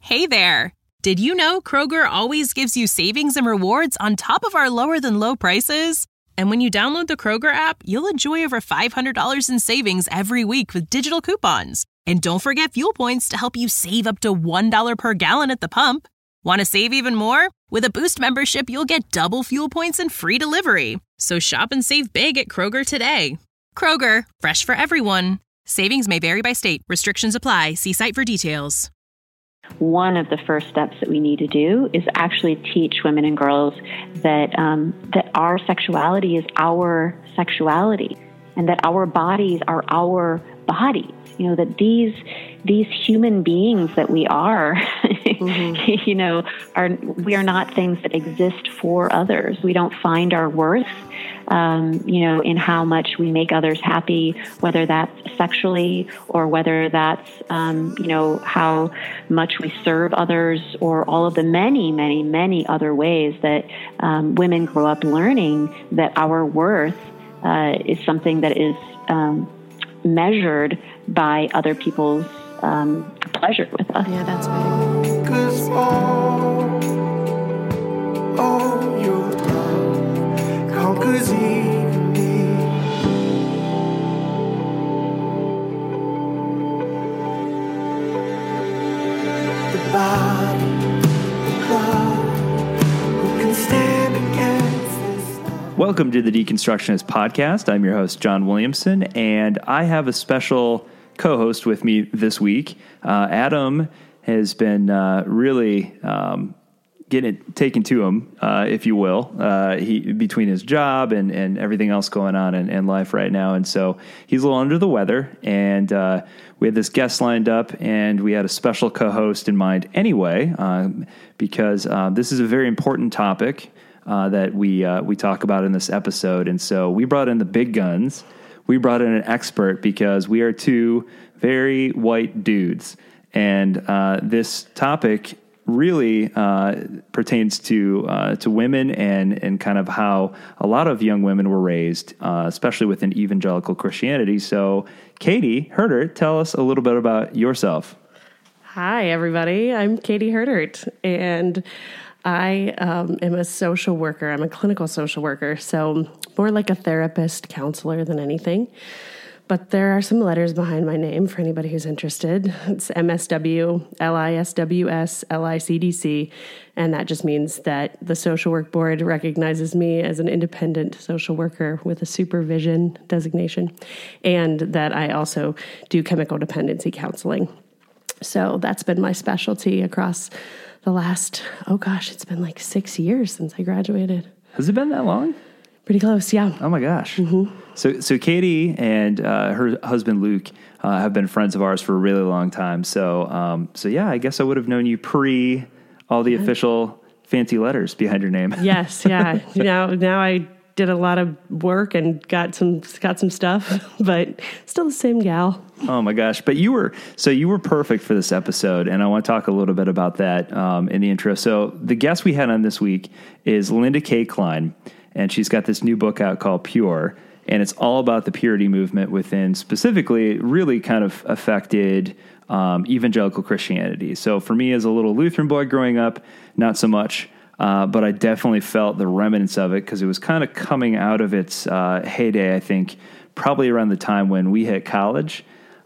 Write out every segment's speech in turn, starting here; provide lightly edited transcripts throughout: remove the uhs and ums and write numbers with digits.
Hey there! Did you know Kroger always gives you savings and rewards on top of our lower-than-low prices? And when you download the Kroger app, you'll enjoy over $500 in savings every week with digital coupons. And don't forget fuel points to help you save up to $1 per gallon at the pump. Want to save even more? With a Boost membership, you'll get double fuel points and free delivery. So shop and save big at Kroger today. Kroger, fresh for everyone. Savings may vary by state. Restrictions apply. See site for details. One of the first steps that we need to do is actually teach women and girls that that our sexuality is our sexuality, and that our bodies are our bodies. You know, that these human beings that we are, you know, we are not things that exist for others. We don't find our worth, you know, in how much we make others happy, whether that's sexually or whether that's, you know, how much we serve others, or all of the many, many, many other ways that women grow up learning that our worth is something that is measured by other people's pleasure with us. Yeah, that's big. 'Cause all your love conquers even me. The body, the blood, who can stand against this love? Welcome to the Deconstructionist Podcast. I'm your host, John Williamson, and I have a special co-host with me this week. Adam has been really getting it taken to him, if you will, between his job and everything else going on in life right now. And so he's a little under the weather, and we had this guest lined up, and we had a special co-host in mind anyway, because this is a very important topic that we talk about in this episode. And so we brought in the big guns. We brought in an expert because we are two very white dudes. And this topic really pertains to women and kind of how a lot of young women were raised, especially within evangelical Christianity. So, Katie Herdert, tell us a little bit about yourself. Hi, everybody. I'm Katie Herdert, and I am a social worker. I'm a clinical social worker, so more like a therapist, counselor than anything. But there are some letters behind my name for anybody who's interested. It's MSW, LISWS, LICDC, and that just means that the Social Work Board recognizes me as an independent social worker with a supervision designation, and that I also do chemical dependency counseling. So that's been my specialty across the last, it's been like 6 years since I graduated. Has it been that long? Pretty close, yeah. Oh my gosh. Mm-hmm. So Katie and her husband Luke have been friends of ours for a really long time. So yeah, I guess I would have known you pre all the official fancy letters behind your name. Yes, yeah. now I did a lot of work and got some stuff, but still the same gal. Oh my gosh. But you were perfect for this episode, and I want to talk a little bit about that in the intro. So the guest we had on this week is Linda K. Klein, and she's got this new book out called Pure, and it's all about the purity movement within, specifically, really kind of affected evangelical Christianity. So for me as a little Lutheran boy growing up, not so much. But I definitely felt the remnants of it because it was kind of coming out of its heyday, I think, probably around the time when we hit college.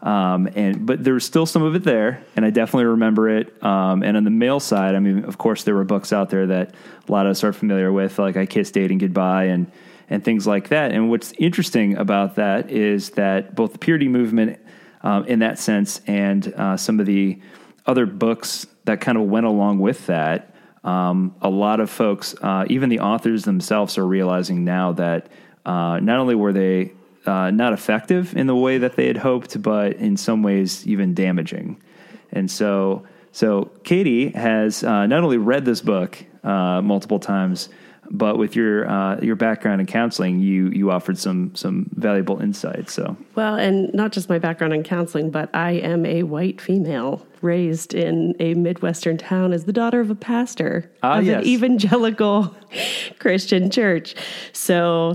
But there was still some of it there, and I definitely remember it. And on the male side, I mean, of course, there were books out there that a lot of us are familiar with, like I Kissed Dating Goodbye and things like that. And what's interesting about that is that both the purity movement in that sense and some of the other books that kind of went along with that, a lot of folks, even the authors themselves, are realizing now that not only were they not effective in the way that they had hoped, but in some ways even damaging. And so Katie has not only read this book multiple times, but with your background in counseling, you offered some valuable insights. So well, and not just my background in counseling, but I am a white female raised in a Midwestern town as the daughter of a pastor of an evangelical Christian church. So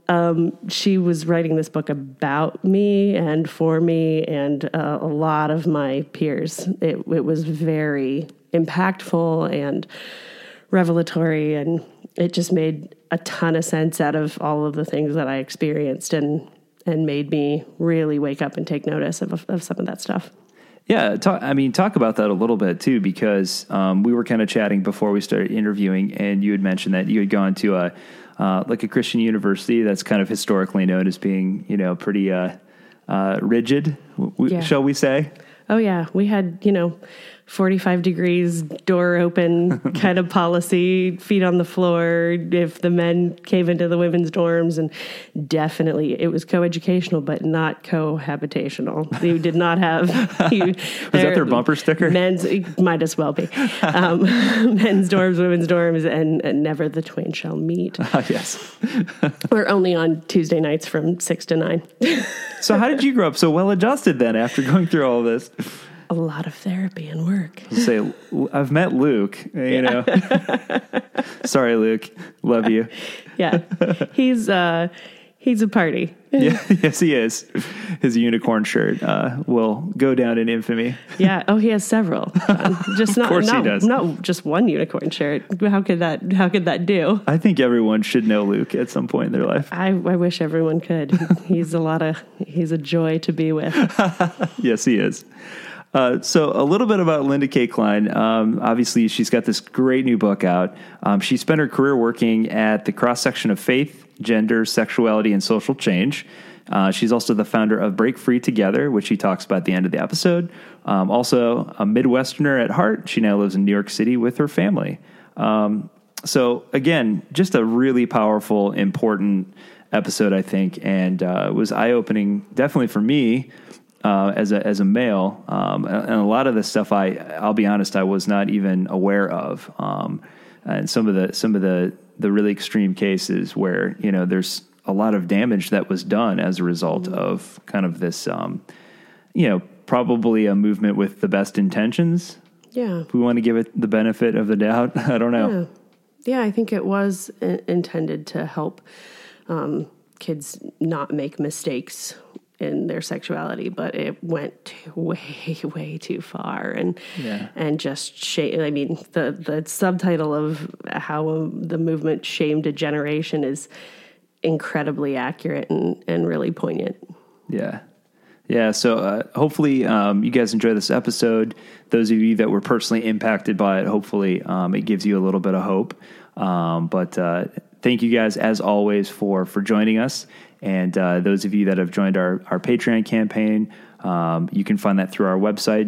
she was writing this book about me and for me and a lot of my peers. It was very impactful and revelatory, and it just made a ton of sense out of all of the things that I experienced and made me really wake up and take notice of some of that stuff. Yeah, talk about that a little bit too, because we were kind of chatting before we started interviewing, and you had mentioned that you had gone to a Christian university that's kind of historically known as being, pretty rigid, shall we say? Oh yeah, we had 45 degrees, door open kind of policy, feet on the floor if the men came into the women's dorms. And definitely it was coeducational, but not cohabitational. They did not have... Was that their bumper sticker? Might as well be. Men's dorms, women's dorms, and never the twain shall meet. Yes. We're only on Tuesday nights from 6 to 9. So how did you grow up so well adjusted then after going through all this? A lot of therapy and work. I've met Luke, Sorry, Luke. Love you. Yeah. He's a party. Yeah, yes, he is. His unicorn shirt will go down in infamy. Yeah. Oh, he has several. Just not, of course he does. Not just one unicorn shirt. How could that do? I think everyone should know Luke at some point in their life. I wish everyone could. He's a joy to be with. Yes, he is. So a little bit about Linda K. Klein. Obviously, she's got this great new book out. She spent her career working at the cross-section of faith, gender, sexuality, and social change. She's also the founder of Break Free Together, which she talks about at the end of the episode. Also a Midwesterner at heart. She now lives in New York City with her family. So again, just a really powerful, important episode, I think, and was eye-opening, definitely for me, as a male, and a lot of the stuff I'll be honest, I was not even aware of, and some of the really extreme cases where there's a lot of damage that was done as a result of kind of this, probably a movement with the best intentions. Yeah, if we want to give it the benefit of the doubt, I don't know. Yeah, I think it was intended to help kids not make mistakes in their sexuality, but it went way too far, and just shame. I mean, the subtitle of how the movement shamed a generation is incredibly accurate and really poignant. Yeah. So hopefully you guys enjoy this episode. Those of you that were personally impacted by it, hopefully it gives you a little bit of hope. But thank you guys as always for joining us. And those of you that have joined our Patreon campaign, you can find that through our website,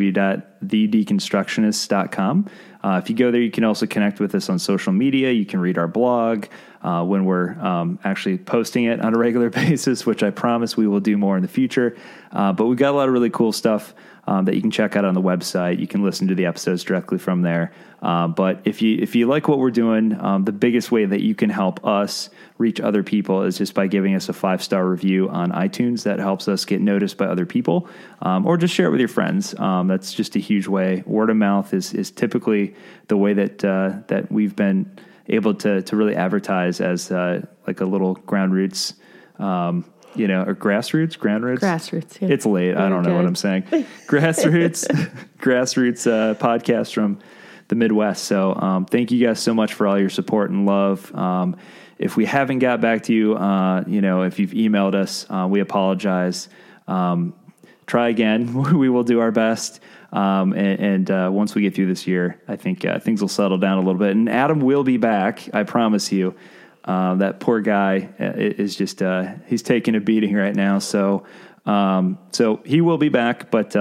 www.thedeconstructionists.com. If you go there, you can also connect with us on social media. You can read our blog when we're actually posting it on a regular basis, which I promise we will do more in the future. But we've got a lot of really cool stuff that you can check out on the website. You can listen to the episodes directly from there. But if you like what we're doing, the biggest way that you can help us reach other people is just by giving us a 5-star review on iTunes. That helps us get noticed by other people, or just share it with your friends. That's just a huge way. Word of mouth is typically the way that we've been able to really advertise as like a little ground roots, or ground roots. Grassroots. Yeah. It's late. I don't know what I'm saying. Grassroots podcast from the Midwest. So thank you guys so much for all your support and love. If we haven't got back to you, if you've emailed us, we apologize. Try again. We will do our best. And once we get through this year, I think things will settle down a little bit. And Adam will be back. I promise you. That poor guy is just he's taking a beating right now. So he will be back. But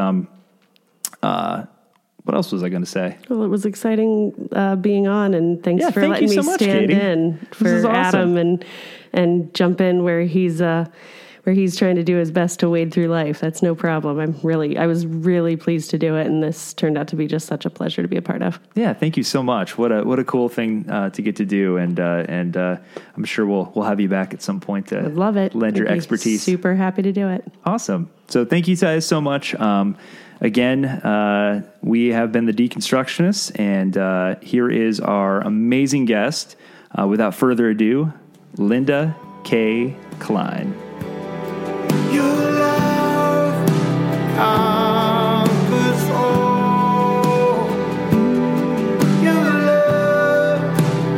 what else was I going to say? Well, it was exciting being on, and thanks for letting me so much, stand Katie. in for Awesome. Adam and jump in where he's trying to do his best to wade through life. That's no problem. I was really pleased to do it, and this turned out to be just such a pleasure to be a part of. Yeah, thank you so much. What a cool thing to get to do, and I'm sure we'll have you back at some point to I'd love it. lend your I'd be expertise. Super happy to do it. Awesome. So thank you guys so much. Again, we have been the Deconstructionists, and here is our amazing guest. Without further ado, Linda K. Klein. Your love conquers all. Your love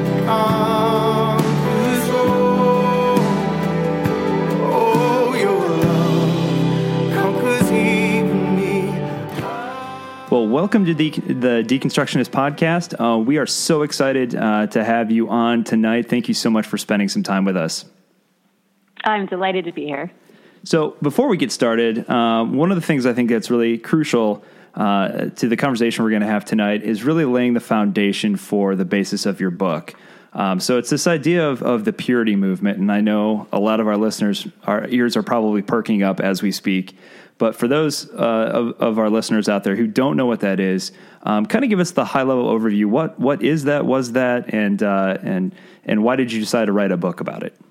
conquers all. Oh, your love conquers even me. Well, welcome to the Deconstructionist Podcast. We are so excited to have you on tonight. Thank you so much for spending some time with us. I'm delighted to be here. So before we get started, one of the things I think that's really crucial to the conversation we're going to have tonight is really laying the foundation for the basis of your book. So it's this idea of the purity movement, and I know a lot of our listeners, our ears are probably perking up as we speak. But for those of our listeners out there who don't know what that is, kind of give us the high-level overview. What is that, was that, and why did you decide to write a book about it?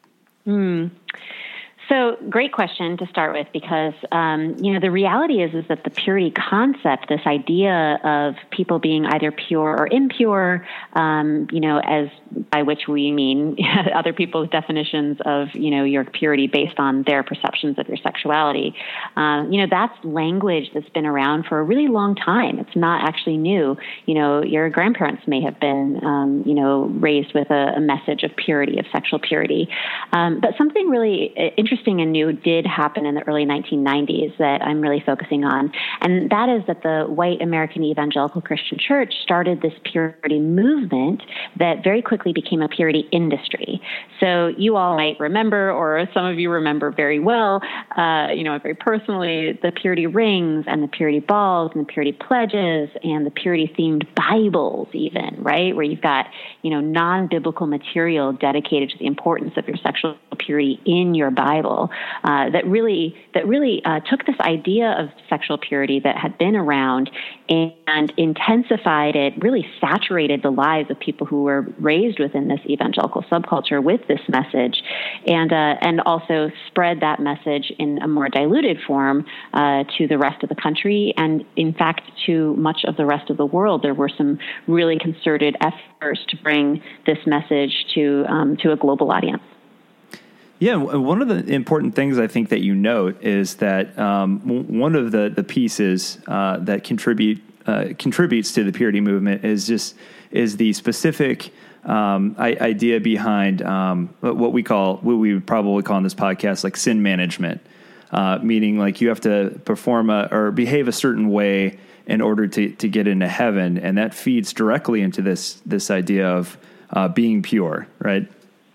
So great question to start with, because, the reality is that the purity concept, this idea of people being either pure or impure, as by which we mean other people's definitions of, your purity based on their perceptions of your sexuality. That's language that's been around for a really long time. It's not actually new. Your grandparents may have been, raised with a message of purity, of sexual purity. But something really interesting and new did happen in the early 1990s that I'm really focusing on. And that is that the white American evangelical Christian church started this purity movement that very quickly became a purity industry. So you all might remember, or some of you remember very well, very personally, the purity rings and the purity balls and the purity pledges and the purity themed Bibles even, right? Where you've got, non-biblical material dedicated to the importance of your sexual purity in your Bible. That really took this idea of sexual purity that had been around and intensified it, really saturated the lives of people who were raised within this evangelical subculture with this message, and also spread that message in a more diluted form to the rest of the country, and in fact to much of the rest of the world. There were some really concerted efforts to bring this message to a global audience. Yeah, one of the important things I think that you note is that one of the pieces that contributes to the purity movement is the specific idea behind what we would probably call in this podcast like sin management, meaning like you have to perform or behave a certain way in order to get into heaven, and that feeds directly into this idea of being pure, right?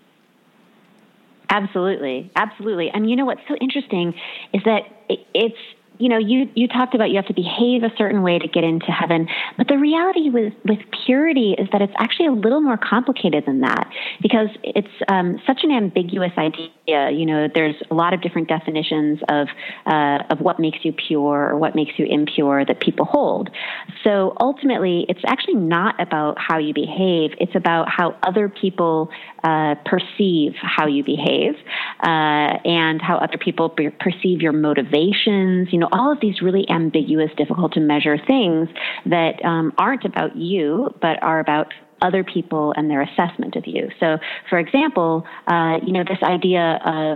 Absolutely. And what's so interesting is that it's, you talked about you have to behave a certain way to get into heaven, but the reality with purity is that it's actually a little more complicated than that, because it's such an ambiguous idea. There's a lot of different definitions of what makes you pure or what makes you impure that people hold. So ultimately, it's actually not about how you behave. It's about how other people perceive how you behave, and how other people perceive your motivations. All of these really ambiguous, difficult to measure things that aren't about you, but are about other people and their assessment of you. So, for example, this idea of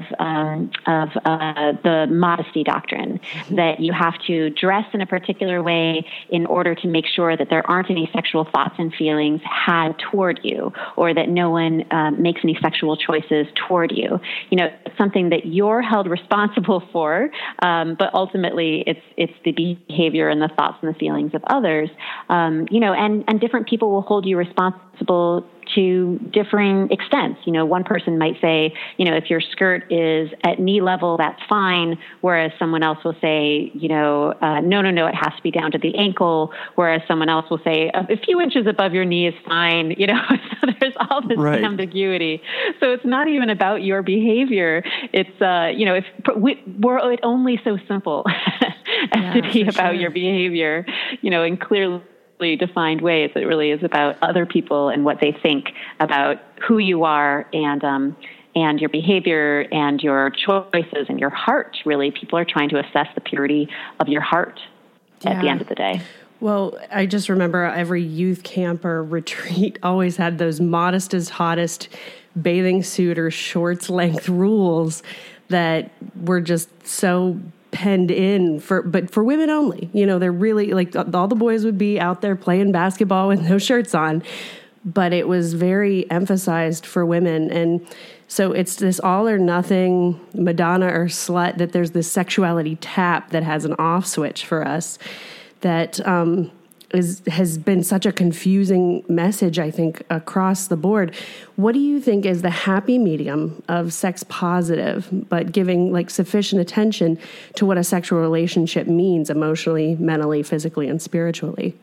the modesty doctrine, that you have to dress in a particular way in order to make sure that there aren't any sexual thoughts and feelings had toward you, or that no one makes any sexual choices toward you. It's something that you're held responsible for, but ultimately it's the behavior and the thoughts and the feelings of others. And different people will hold you responsible to differing extents. One person might say, if your skirt is at knee level, that's fine. Whereas someone else will say, no, it has to be down to the ankle. Whereas someone else will say a few inches above your knee is fine. So there's all this ambiguity. So it's not even about your behavior. It's, were it only so simple as to be about your behavior, in clearly defined ways. It really is about other people and what they think about who you are and your behavior and your choices and your heart. Really, people are trying to assess the purity of your heart at the end of the day. Well, I just remember every youth camp or retreat always had those modest as hottest bathing suit or shorts length rules that were just so penned in but for women only. They're really like all the boys would be out there playing basketball with no shirts on, but it was very emphasized for women. And so it's this all or nothing Madonna or slut, that there's this sexuality tap that has an off switch for us that has been such a confusing message, I think, across the board. What do you think is the happy medium of sex positive, but giving like sufficient attention to what a sexual relationship means emotionally, mentally, physically, and spiritually?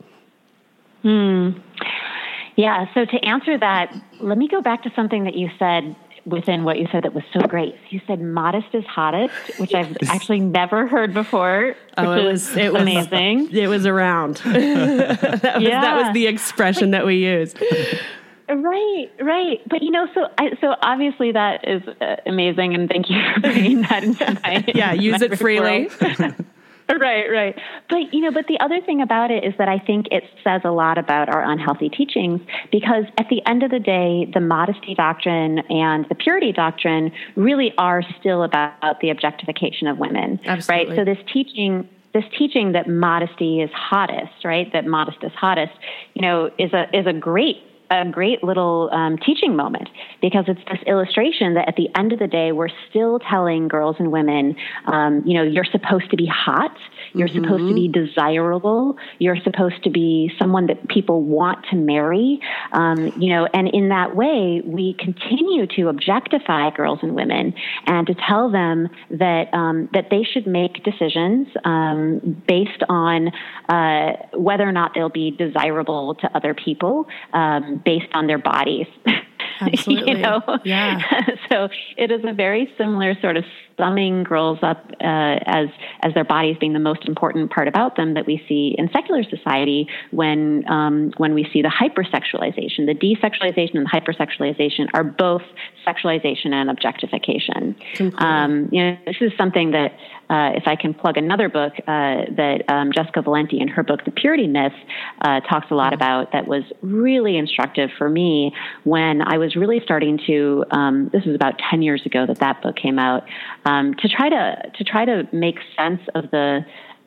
Yeah. So to answer that, let me go back to something that you said within what you said that was so great. You said modest is hottest, which I've actually never heard before. It was amazing. It was around. that was the expression that we used. Right. But so obviously that is amazing, and thank you for bringing that into my use it freely. Right. But the other thing about it is that I think it says a lot about our unhealthy teachings, because at the end of the day, the modesty doctrine and the purity doctrine really are still about the objectification of women. Absolutely. Right? So this teaching that modesty is hottest, right? That modest is hottest, is a great little teaching moment, because it's this illustration that at the end of the day, we're still telling girls and women, you're supposed to be hot. You're supposed to be desirable. You're supposed to be someone that people want to marry. And in that way, we continue to objectify girls and women and to tell them that they should make decisions based on whether or not they'll be desirable to other people, based on their bodies. Absolutely. Yeah. So it is a very similar sort of summing girls up as their bodies being the most important part about them that we see in secular society when we see the hypersexualization. The desexualization and the hypersexualization are both sexualization and objectification. This is something that if I can plug another book that Jessica Valenti in her book, The Purity Myth, talks a lot about, that was really instructive for me when I was really starting to, this was about 10 years ago that book came out, to try to make sense of the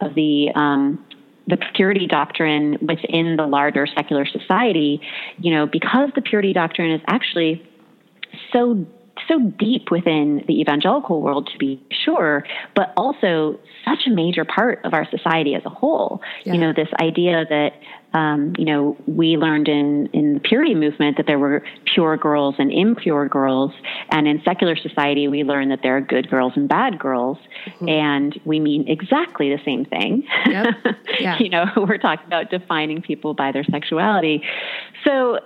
purity doctrine within the larger secular society, because the purity doctrine is actually so deep within the evangelical world, to be sure, but also such a major part of our society as a whole. Yeah. This idea that, we learned in the purity movement that there were pure girls and impure girls. And in secular society, we learn that there are good girls and bad girls. And we mean exactly the same thing. Yep. Yeah. We're talking about defining people by their sexuality. So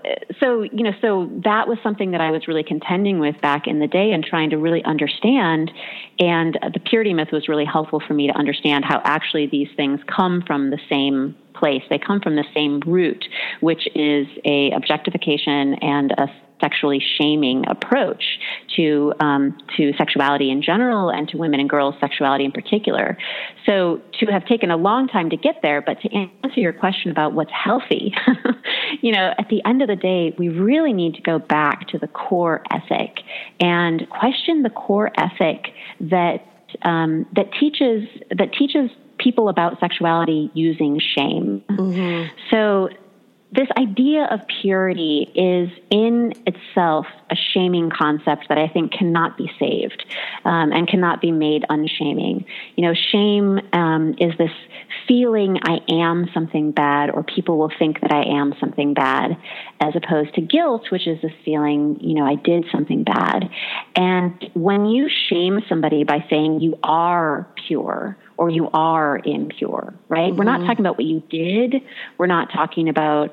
that was something that I was really contending with back in the day and trying to really understand. And the purity myth was really helpful for me to understand how actually these things come from the same place. They come from the same root, which is a objectification and a sexually shaming approach to sexuality in general and to women and girls' sexuality in particular. So to have taken a long time to get there, but to answer your question about what's healthy, at the end of the day, we really need to go back to the core ethic and question the core ethic that teaches people about sexuality using shame. So this idea of purity is in itself a shaming concept that I think cannot be saved and cannot be made unshaming. Shame is this feeling I am something bad, or people will think that I am something bad, as opposed to guilt, which is this feeling, I did something bad. And when you shame somebody by saying you are pure or you are impure, right? We're not talking about what you did. We're not talking about,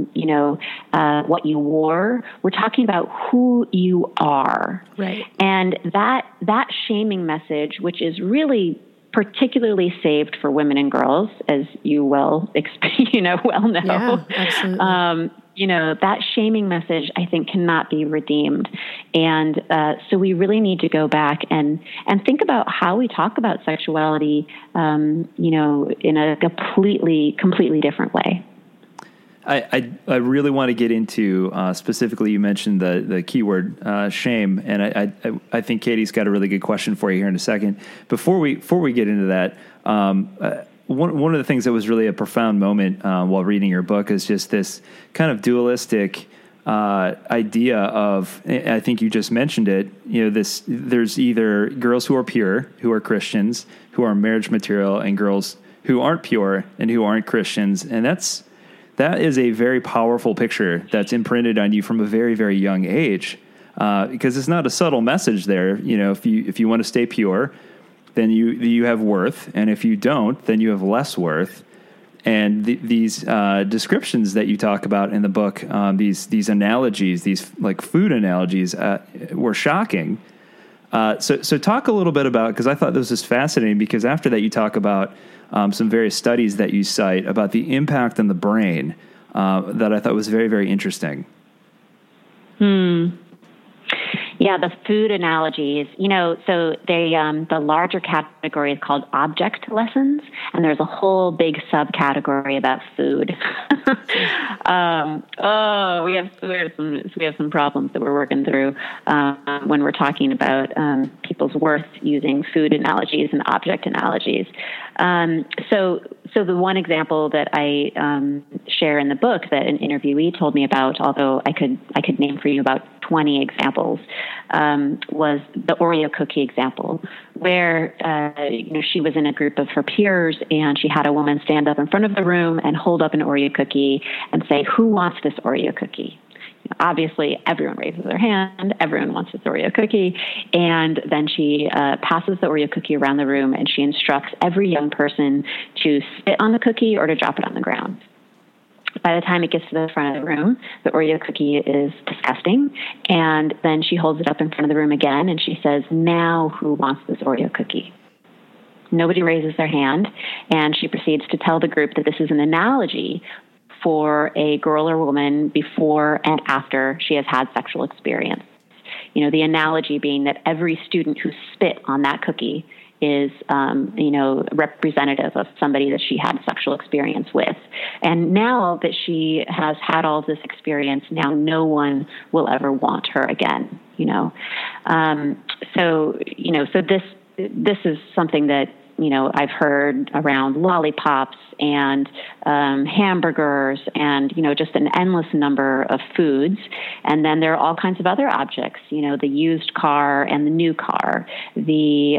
what you wore. We're talking about who you are. Right. And that shaming message, which is really particularly saved for women and girls, as you well know. Yeah, absolutely. That shaming message, I think, cannot be redeemed. And so we really need to go back and think about how we talk about sexuality, in a completely different way. I really want to get into specifically. You mentioned the keyword shame, and I think Katie's got a really good question for you here in a second. Before we get into that, one of the things that was really a profound moment while reading your book is just this kind of dualistic idea of, I think you just mentioned it. There's either girls who are pure, who are Christians, who are marriage material, and girls who aren't pure and who aren't Christians, and that is a very powerful picture that's imprinted on you from a very, very young age, because it's not a subtle message there. If you want to stay pure, then you have worth, and if you don't, then you have less worth. And these descriptions that you talk about in the book, these analogies, these like food analogies, were shocking. So talk a little bit about, because I thought this was fascinating, because after that you talk about some various studies that you cite about the impact on the brain that I thought was very, very interesting. Yeah, the food analogies, so the larger category is called object lessons, and there's a whole big subcategory about food. We have some problems that we're working through when we're talking about people's worth using food analogies and object analogies. So the one example that I share in the book that an interviewee told me about, although I could name for you about 20 examples, was the Oreo cookie example, where she was in a group of her peers, and she had a woman stand up in front of the room and hold up an Oreo cookie and say, "Who wants this Oreo cookie?" Obviously, everyone raises their hand. Everyone wants this Oreo cookie. And then she passes the Oreo cookie around the room, and she instructs every young person to spit on the cookie or to drop it on the ground. By the time it gets to the front of the room, the Oreo cookie is disgusting. And then she holds it up in front of the room again, and she says, "Now who wants this Oreo cookie?" Nobody raises their hand. And she proceeds to tell the group that this is an analogy for a girl or woman before and after she has had sexual experience. The analogy being that every student who spit on that cookie is, representative of somebody that she had sexual experience with. And now that she has had all of this experience, now no one will ever want her again, So this is something that, I've heard around lollipops and hamburgers and, just an endless number of foods. And then there are all kinds of other objects, the used car and the new car, the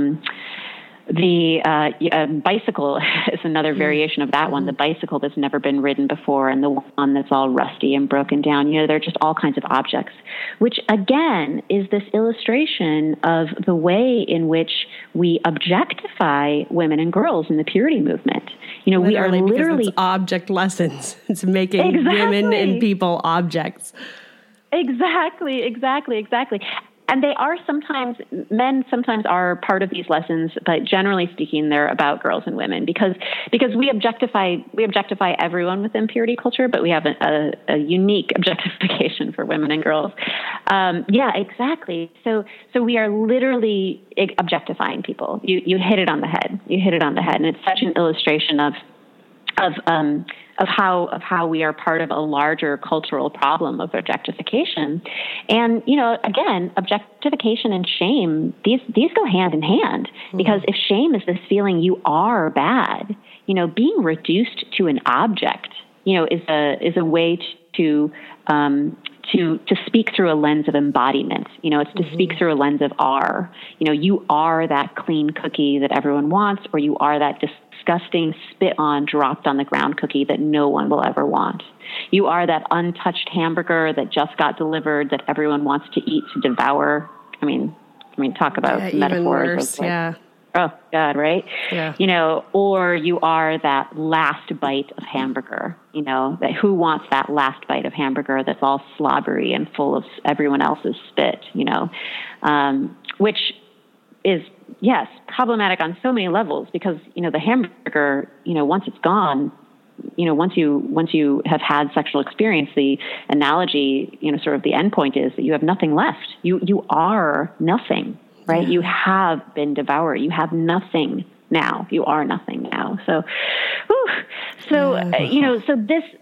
bicycle is another variation of that one, the bicycle that's never been ridden before, and the one that's all rusty and broken down. They're just all kinds of objects, which again is this illustration of the way in which we objectify women and girls in the purity movement. We are literally it's object lessons. It's making women and people objects. Exactly. And they are men sometimes are part of these lessons, but generally speaking, they're about girls and women because we objectify everyone within purity culture, but we have a unique objectification for women and girls. Yeah, exactly. So we are literally objectifying people. You hit it on the head. And it's such an illustration of how we are part of a larger cultural problem of objectification. And, again, objectification and shame, these go hand in hand, because if shame is this feeling you are bad, being reduced to an object, is a way to speak through a lens of embodiment. It's to speak through a lens of R. You are that clean cookie that everyone wants, or you are that disgusting spit on, dropped on the ground cookie that no one will ever want. You are that untouched hamburger that just got delivered that everyone wants to eat, to devour. I mean, talk about metaphors. Yeah. Oh God, right? Yeah. Or you are that last bite of hamburger, that who wants that last bite of hamburger that's all slobbery and full of everyone else's spit, which is, yes, problematic on so many levels because, the hamburger, once it's gone, once you have had sexual experience, the analogy, sort of the end point is that you have nothing left. You are nothing. Right? You have been devoured. You have nothing now. You are nothing now. So this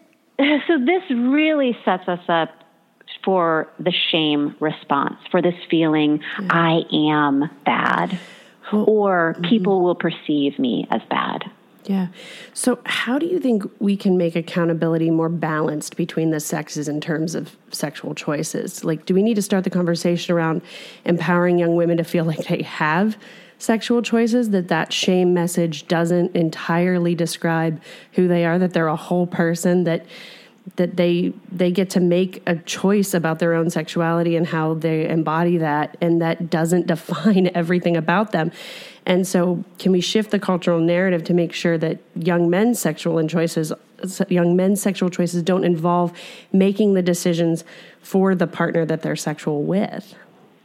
So this really sets us up for the shame response, for this feeling, I am bad, or people will perceive me as bad. Yeah. So how do you think we can make accountability more balanced between the sexes in terms of sexual choices? Like, do we need to start the conversation around empowering young women to feel like they have sexual choices, that shame message doesn't entirely describe who they are, that they're a whole person, that they get to make a choice about their own sexuality and how they embody that, and that doesn't define everything about them. And so can we shift the cultural narrative to make sure that young men's sexual choices don't involve making the decisions for the partner that they're sexual with?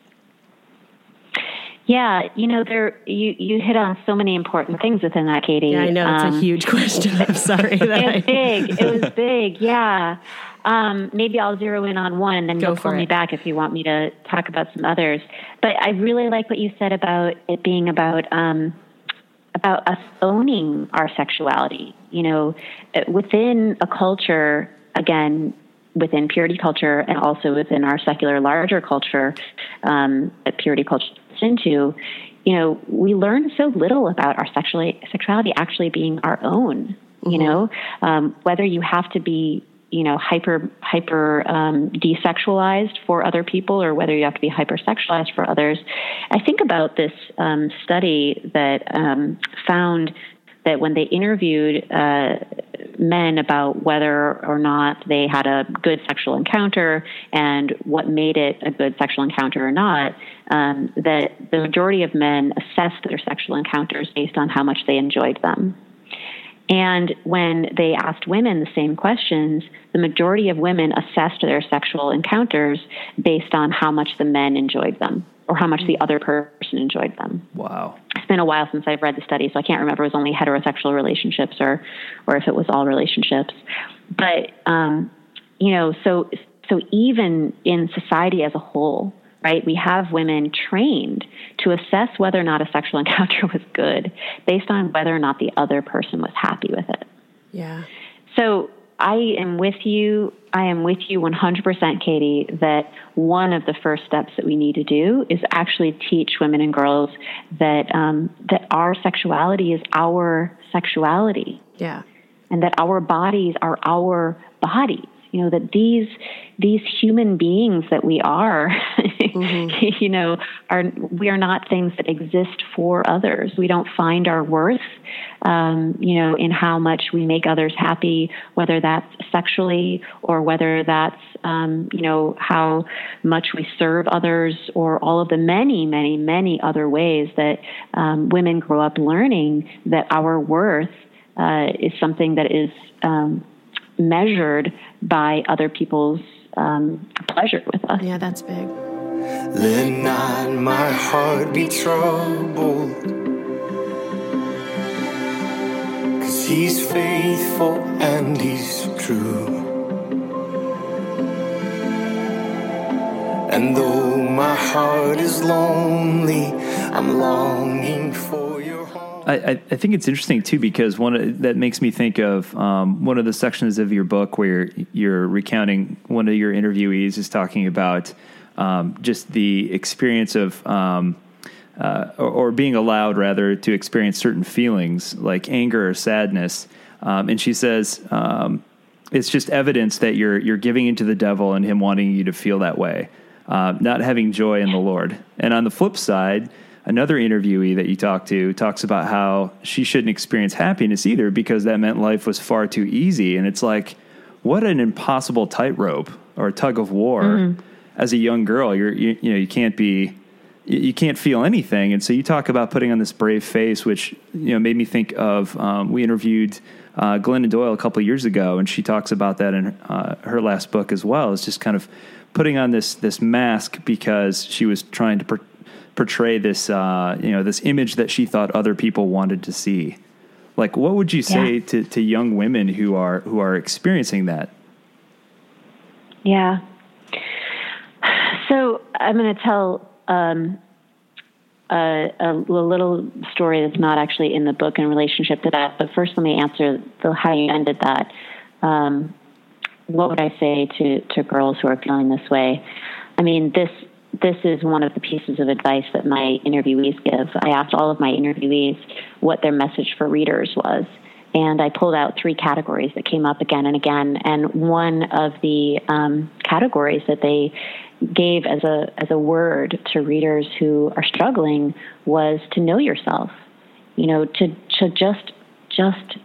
Yeah, you hit on so many important things within that, Katie. Yeah, I know, it's a huge question. I'm sorry. It was big, yeah. Maybe I'll zero in on one, and then you'll pull me back if you want me to talk about some others. But I really like what you said about it being about us owning our sexuality. Within a culture, again, within purity culture, and also within our secular larger culture, that purity culture into, we learn so little about our sexuality actually being our own. Whether you have to be hyper desexualized for other people, or whether you have to be hypersexualized for others. I think about this study that found that when they interviewed men about whether or not they had a good sexual encounter and what made it a good sexual encounter or not, that the majority of men assessed their sexual encounters based on how much they enjoyed them. And when they asked women the same questions, the majority of women assessed their sexual encounters based on how much the men enjoyed them, or how much the other person enjoyed them. Wow. It's been a while since I've read the study, so I can't remember if it was only heterosexual relationships or if it was all relationships. But, so even in society as a whole, right, we have women trained to assess whether or not a sexual encounter was good based on whether or not the other person was happy with it. Yeah. So I am with you 100%, Katie, that one of the first steps that we need to do is actually teach women and girls that our sexuality is our sexuality. Yeah. And that our bodies are our bodies. That these human beings that we are, we are not things that exist for others. We don't find our worth, in how much we make others happy, whether that's sexually or whether that's, how much we serve others, or all of the many, many, many other ways that women grow up learning that our worth is something that is measured by other people's pleasure with us. Yeah, that's big. Let not my heart be troubled, 'cause he's faithful and he's true. And though my heart is lonely, I'm longing for your home. I think it's interesting, too, because that makes me think of one of the sections of your book where you're recounting one of your interviewees is talking about just the experience of or being allowed, rather, to experience certain feelings like anger or sadness. And she says it's just evidence that you're giving into the devil and him wanting you to feel that way, not having joy in the Lord. And on the flip side, another interviewee that you talked to talks about how she shouldn't experience happiness either, because that meant life was far too easy. And it's like, what an impossible tightrope or tug of war. As a young girl, you can't feel anything. And so you talk about putting on this brave face, which, made me think of, we interviewed Glennon Doyle a couple of years ago, and she talks about that in her last book as well. It's just kind of putting on this mask because she was trying to portray this, this image that she thought other people wanted to see. Like, what would you say to young women who are experiencing that? Yeah. So I'm going to tell a little story that's not actually in the book in relationship to that. But first, let me answer how you ended that. what would I say to girls who are feeling this way? I mean, this is one of the pieces of advice that my interviewees give. I asked all of my interviewees what their message for readers was. And I pulled out 3 categories that came up again and again. And one of the categories that they gave as a word to readers who are struggling was to know yourself. To just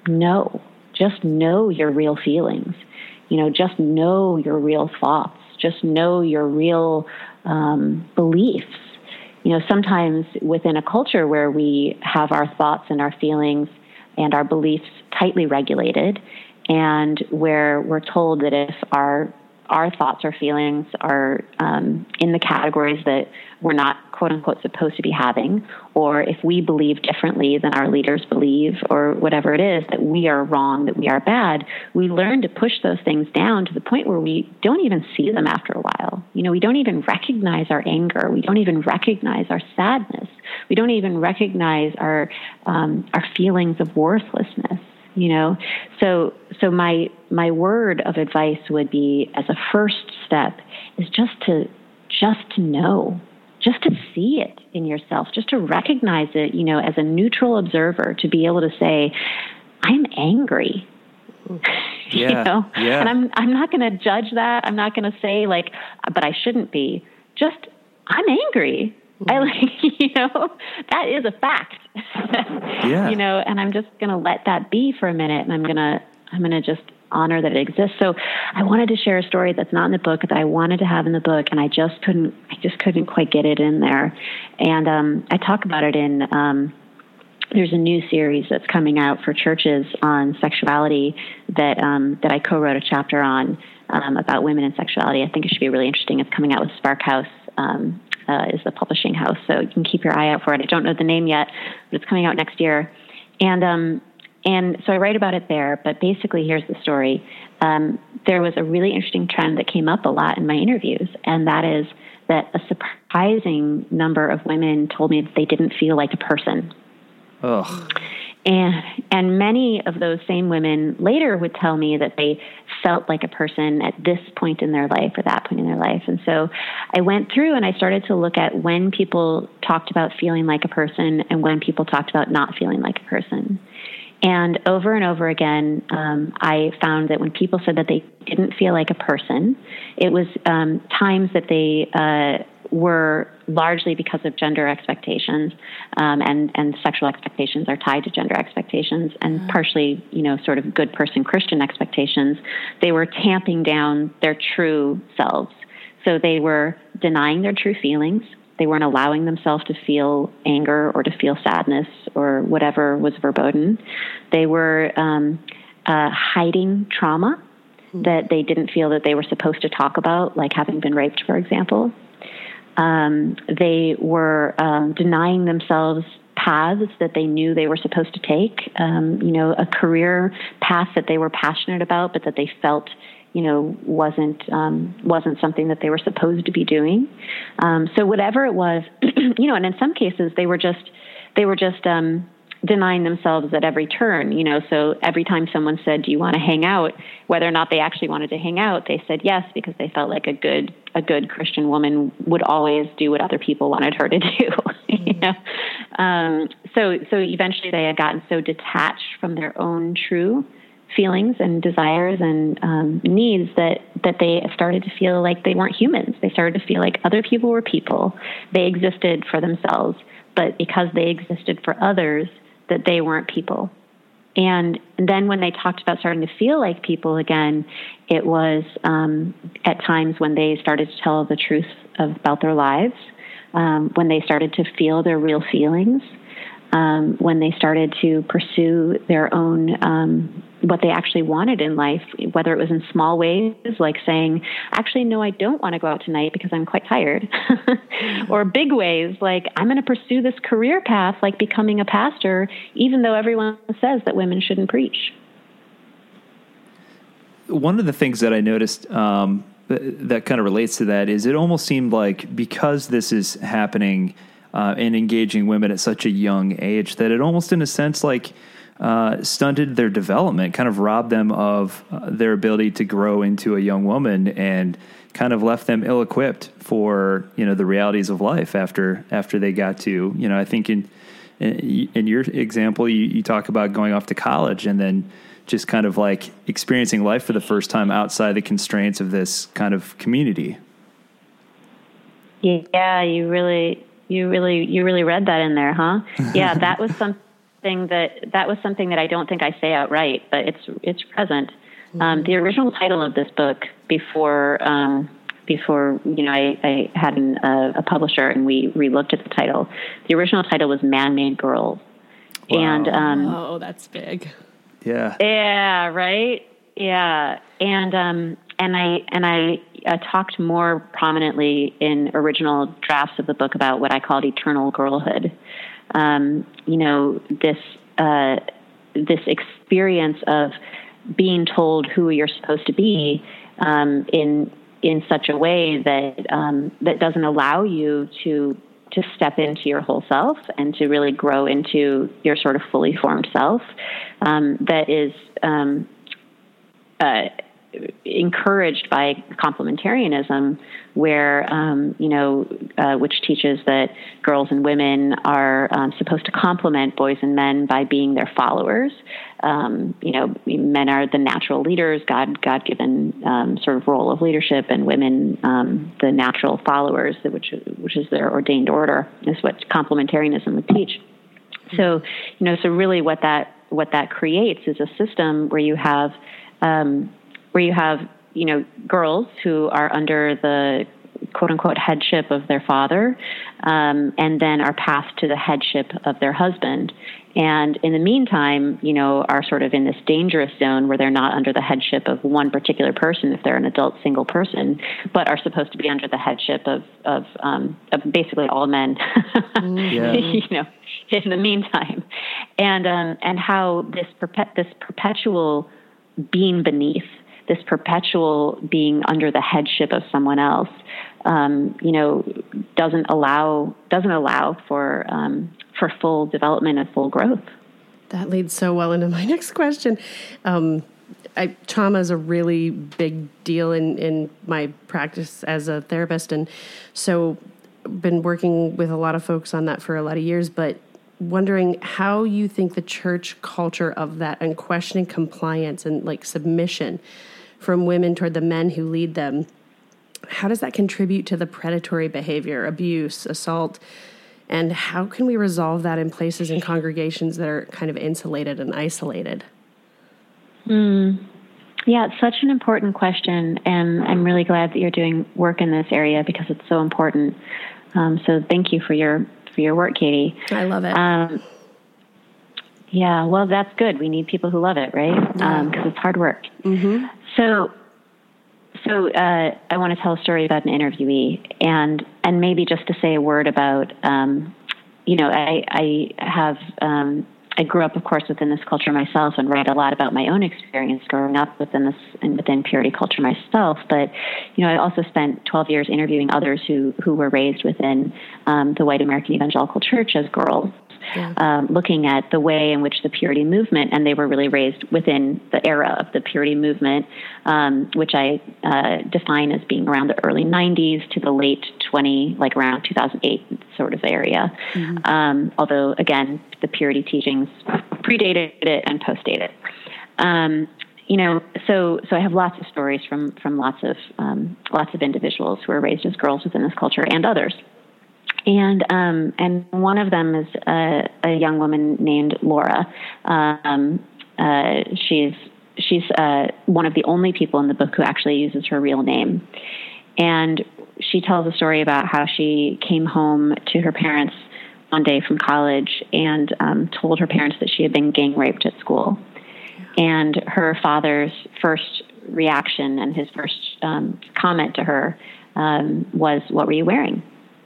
know your real feelings. Just know your real thoughts. Just know your real beliefs. Sometimes within a culture where we have our thoughts and our feelings and our beliefs tightly regulated, and where we're told that if our thoughts or feelings are in the categories that we're not, quote unquote, supposed to be having, or if we believe differently than our leaders believe, or whatever it is, that we are wrong, that we are bad, we learn to push those things down to the point where we don't even see them after a while. We don't even recognize our anger. We don't even recognize our sadness. We don't even recognize our feelings of worthlessness. So my word of advice would be, as a first step, is just to know, just to see it in yourself, just to recognize it, as a neutral observer, to be able to say, I'm angry. Yeah. Yeah. And I'm not going to judge that. I'm not going to say but I shouldn't be. Just, I'm angry. That is a fact. Yeah. And I'm just going to let that be for a minute, and I'm going to just honor that it exists. So I wanted to share a story that's not in the book that I wanted to have in the book, and I just couldn't quite get it in there. And I talk about it in there's a new series that's coming out for churches on sexuality that I co-wrote a chapter on about women and sexuality. I think it should be really interesting. It's coming out with Spark House. Is the publishing house, so you can keep your eye out for it. I don't know the name yet, but it's coming out next year. And so I write about it there, but basically here's the story. There was a really interesting trend that came up a lot in my interviews, and that is that a surprising number of women told me that they didn't feel like a person. Ugh. And many of those same women later would tell me that they felt like a person at this point in their life or that point in their life. And so I went through and I started to look at when people talked about feeling like a person and when people talked about not feeling like a person. And over again, I found that when people said that they didn't feel like a person, it was times that they were largely because of gender expectations, and sexual expectations are tied to gender expectations, and partially, sort of good person Christian expectations. They were tamping down their true selves. So they were denying their true feelings. They weren't allowing themselves to feel anger or to feel sadness or whatever was verboten. They were hiding trauma that they didn't feel that they were supposed to talk about, like having been raped, for example. They were denying themselves paths that they knew they were supposed to take, a career path that they were passionate about, but that they felt, wasn't something that they were supposed to be doing. So whatever it was, and in some cases they were just denying themselves at every turn, so every time someone said, do you want to hang out, whether or not they actually wanted to hang out, they said yes, because they felt like a good Christian woman would always do what other people wanted her to do. So eventually they had gotten so detached from their own true feelings and desires and needs that they started to feel like they weren't humans. They started to feel like other people were people. They existed for themselves, but because they existed for others, that they weren't people. And then when they talked about starting to feel like people again, it was at times when they started to tell the truth about their lives, when they started to feel their real feelings, when they started to pursue their own, what they actually wanted in life, whether it was in small ways, like saying, actually, no, I don't want to go out tonight because I'm quite tired, or big ways, like I'm going to pursue this career path, like becoming a pastor, even though everyone says that women shouldn't preach. One of the things that I noticed that kind of relates to that is it almost seemed like because this is happening and engaging women at such a young age, that it almost in a sense like stunted their development, kind of robbed them of their ability to grow into a young woman, and kind of left them ill-equipped for, the realities of life after they got to, I think in your example, you talk about going off to college and then just kind of like experiencing life for the first time outside the constraints of this kind of community. Yeah, you really read that in there, huh? Yeah, that was something that I don't think I say outright, but it's present. The original title of this book before I had a publisher and we relooked at the title. The original title was Man-Made Girls. Wow. And that's big. Yeah. Yeah, right? Yeah. And I talked more prominently in original drafts of the book about what I called eternal girlhood. This experience of being told who you're supposed to be in such a way that doesn't allow you to step into your whole self and to really grow into your sort of fully formed self, that is encouraged by complementarianism, where which teaches that girls and women are supposed to complement boys and men by being their followers. Men are the natural leaders, God-given sort of role of leadership, and women the natural followers, which is their ordained order, is what complementarianism would teach. So really what that creates is a system where you have girls who are under the quote unquote headship of their father, and then are passed to the headship of their husband. And in the meantime, are sort of in this dangerous zone where they're not under the headship of one particular person if they're an adult single person, but are supposed to be under the headship of basically all men, in the meantime. And how this perpetual being beneath, this perpetual being under the headship of someone else, doesn't allow for full development and full growth. That leads so well into my next question. Trauma is a really big deal in my practice as a therapist, and so been working with a lot of folks on that for a lot of years, but wondering how you think the church culture of that and questioning compliance and like submission from women toward the men who lead them, how does that contribute to the predatory behavior, abuse, assault, and how can we resolve that in places and congregations that are kind of insulated and isolated? Yeah, it's such an important question, and I'm really glad that you're doing work in this area because it's so important. So thank you for your work, Katie. I love it. Yeah, well, that's good. We need people who love it, right? Because it's hard work. Mm-hmm. So I want to tell a story about an interviewee, and maybe just to say a word about, I grew up, of course, within this culture myself, and write a lot about my own experience growing up within purity culture myself. But I also spent 12 years interviewing others who were raised within the white American evangelical church as girls. Yeah. Looking at the way in which the purity movement, and they were really raised within the era of the purity movement, which I define as being around the early 90s to the late like around 2008 sort of area. Mm-hmm. Although, again, the purity teachings predated it and postdated it. So I have lots of stories from lots of individuals who are raised as girls within this culture and others. And one of them is a young woman named Laura. She's one of the only people in the book who actually uses her real name. And she tells a story about how she came home to her parents one day from college and told her parents that she had been gang raped at school. And her father's first reaction and his first comment to her was, "What were you wearing?"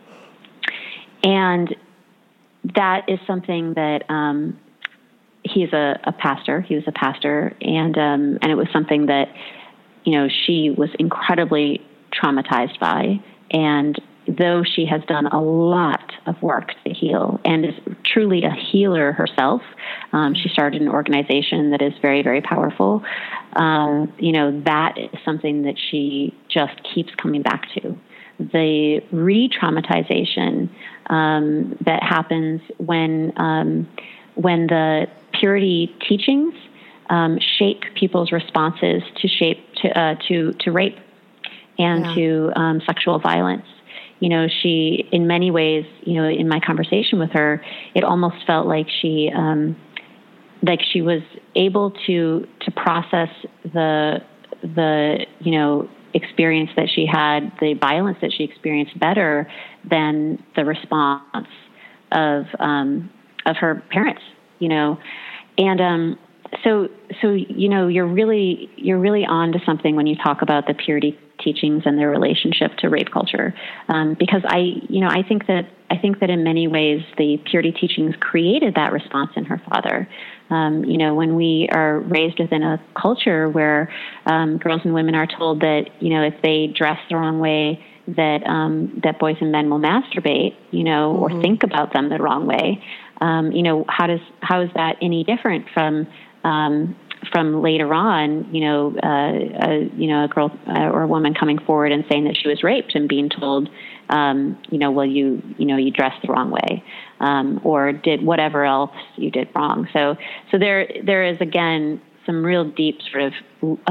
And that is something that he's a pastor. He was a pastor, and it was something that she was incredibly traumatized by, and though she has done a lot of work to heal and is truly a healer herself. She started an organization that is very, very powerful. That is something that she just keeps coming back to. The re-traumatization that happens when the purity teachings shape people's responses to rape and to sexual violence. She, in many ways, in my conversation with her, it almost felt like she was able to process the experience that she had, the violence that she experienced, better than the response of her parents. So you're really on to something when you talk about the purity teachings and their relationship to rape culture, because I think that in many ways the purity teachings created that response in her father. When we are raised within a culture where girls and women are told that if they dress the wrong way, that boys and men will masturbate, or think about them the wrong way, how is that any different from later on, a girl or a woman coming forward and saying that she was raped and being told, you dressed the wrong way, or did whatever else you did wrong. So there is, again, some real deep sort of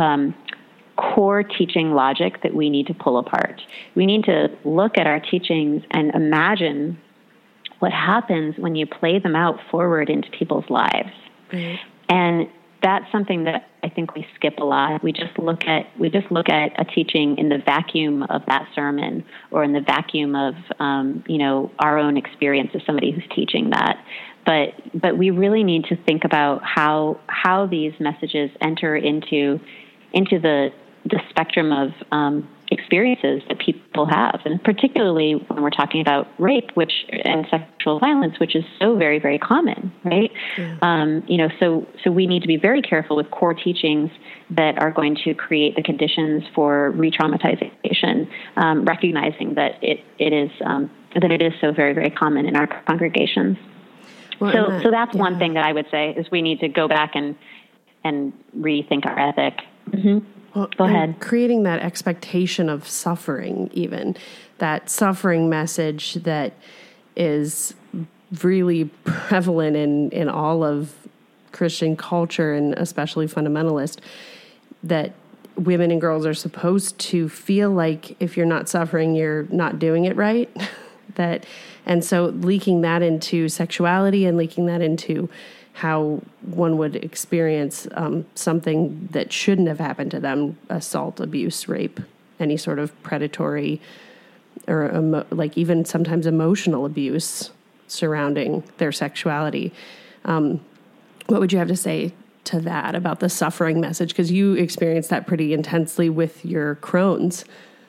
core teaching logic that we need to pull apart. We need to look at our teachings and imagine what happens when you play them out forward into people's lives. Right. And that's something that I think we skip a lot. We just look at a teaching in the vacuum of that sermon, or in the vacuum of our own experience as somebody who's teaching that. But we really need to think about how these messages enter into the spectrum of experiences that people have, and particularly when we're talking about rape, and sexual violence, which is so very, very common, right? Yeah. So we need to be very careful with core teachings that are going to create the conditions for re-traumatization, recognizing that it is so very, very common in our congregations. Well, so that's one thing that I would say is we need to go back and rethink our ethic. Mm-hmm. Well, go ahead. Creating that expectation of suffering, even that suffering message that is really prevalent in all of Christian culture, and especially fundamentalist, that women and girls are supposed to feel like if you're not suffering, you're not doing it right. And so leaking that into sexuality and leaking that into how one would experience something that shouldn't have happened to them, assault, abuse, rape, any sort of predatory or like even sometimes emotional abuse surrounding their sexuality. What would you have to say to that about the suffering message? Because you experienced that pretty intensely with your Crohn's.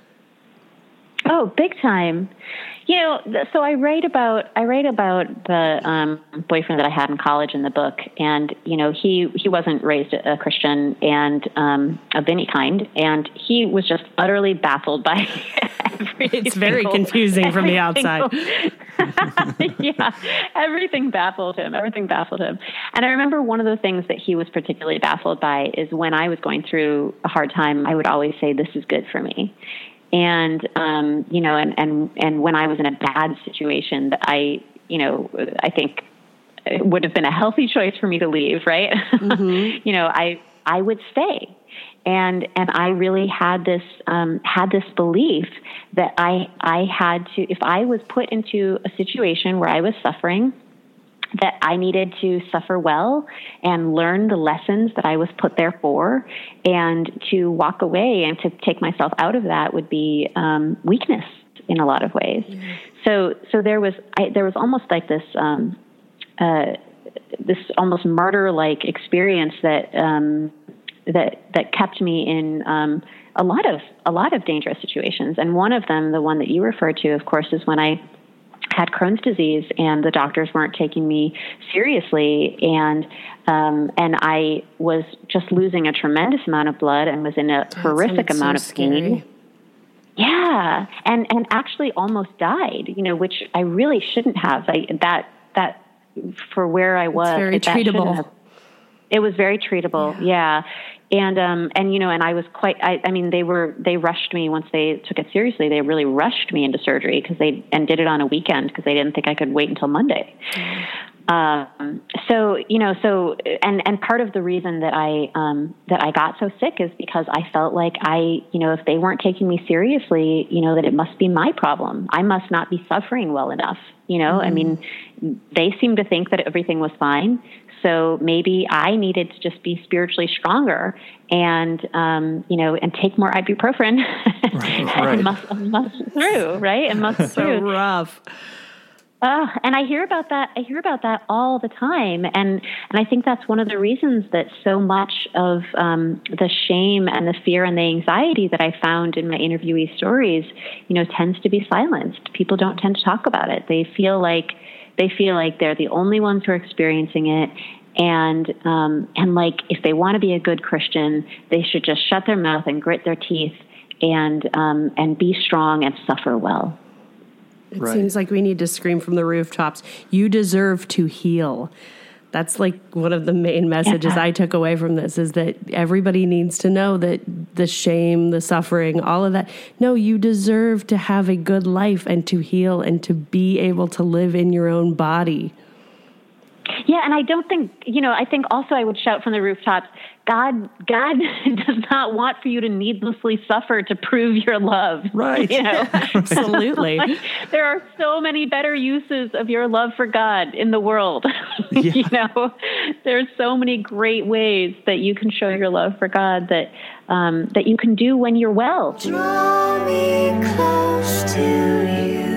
Oh, big time. So I write about the boyfriend that I had in college in the book, and he wasn't raised a Christian and of any kind, and he was just utterly baffled by It's very confusing from the outside. Yeah, everything baffled him. And I remember one of the things that he was particularly baffled by is when I was going through a hard time, I would always say, "This is good for me." And, and when I was in a bad situation that I think it would have been a healthy choice for me to leave, right? Mm-hmm. I would stay. And I really had this belief that I had to, if I was put into a situation where I was suffering, that I needed to suffer well and learn the lessons that I was put there for, and to walk away and to take myself out of that would be weakness in a lot of ways. Mm-hmm. So there was almost like this this almost martyr-like experience that kept me in a lot of dangerous situations. And one of them, the one that you referred to, of course, is when I had Crohn's disease and the doctors weren't taking me seriously, and I was just losing a tremendous amount of blood and was in a horrific amount of pain. Yeah. And actually almost died, which I really shouldn't have. That for where I was. It's very treatable. It was very treatable. Yeah. And I was they rushed me once they took it seriously. They really rushed me into surgery and did it on a weekend because they didn't think I could wait until Monday. So part of the reason that I got so sick is because I felt like if they weren't taking me seriously, that it must be my problem. I must not be suffering well enough. I mean, they seemed to think that everything was fine. So maybe I needed to just be spiritually stronger and take more ibuprofen and muscle through, right? And muscle through. So rough. And I hear about that. I hear about that all the time. And I think that's one of the reasons that so much of the shame and the fear and the anxiety that I found in my interviewee stories, tends to be silenced. People don't tend to talk about it. They feel like they're the only ones who are experiencing it. And like, if they want to be a good Christian, they should just shut their mouth and grit their teeth and be strong and suffer well. It seems like we need to scream from the rooftops, you deserve to heal. That's like one of the main messages I took away from this, is that everybody needs to know that the shame, the suffering, all of that. No, you deserve to have a good life and to heal and to be able to live in your own body. Yeah, and I don't think, I think also I would shout from the rooftops, God does not want for you to needlessly suffer to prove your love. Right. Absolutely. There are so many better uses of your love for God in the world. Yeah. There's so many great ways that you can show your love for God that you can do when you're well. Draw me close to you.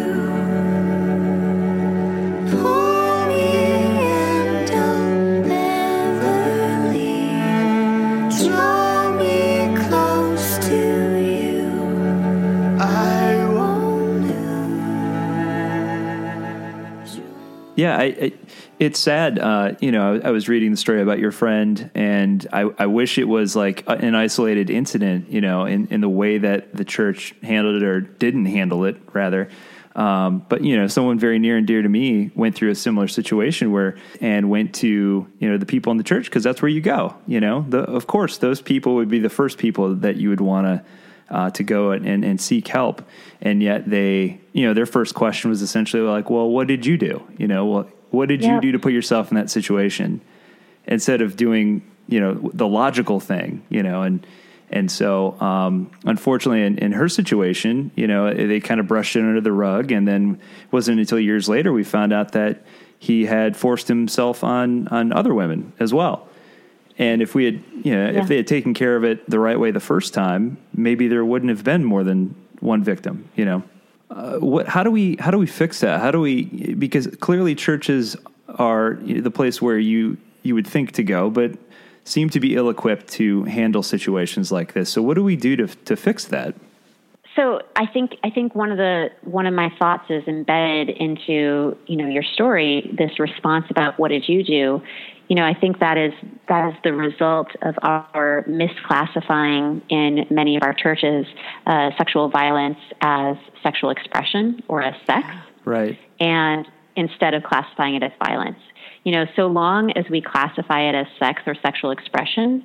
Yeah, it's sad. I was reading the story about your friend, and I wish it was like an isolated incident, in the way that the church handled it or didn't handle it, rather. But someone very near and dear to me went through a similar situation and went to, the people in the church, because that's where you go. Of course, those people would be the first people that you would want to go and seek help. And yet their first question was essentially like, well, what did you do? What did you do to put yourself in that situation, instead of doing, the logical thing, and so, unfortunately in her situation, they kind of brushed it under the rug. And then it wasn't until years later we found out that he had forced himself on other women as well. And if we had, if they had taken care of it the right way the first time, maybe there wouldn't have been more than one victim. How do we fix that? Because clearly churches are the place where you would think to go, but seem to be ill-equipped to handle situations like this. So what do we do to fix that? So I think one of my thoughts is embedded into, your story, this response about what did you do? I think that is the result of our misclassifying in many of our churches sexual violence as sexual expression or as sex. Right. And instead of classifying it as violence. So long as we classify it as sex or sexual expression,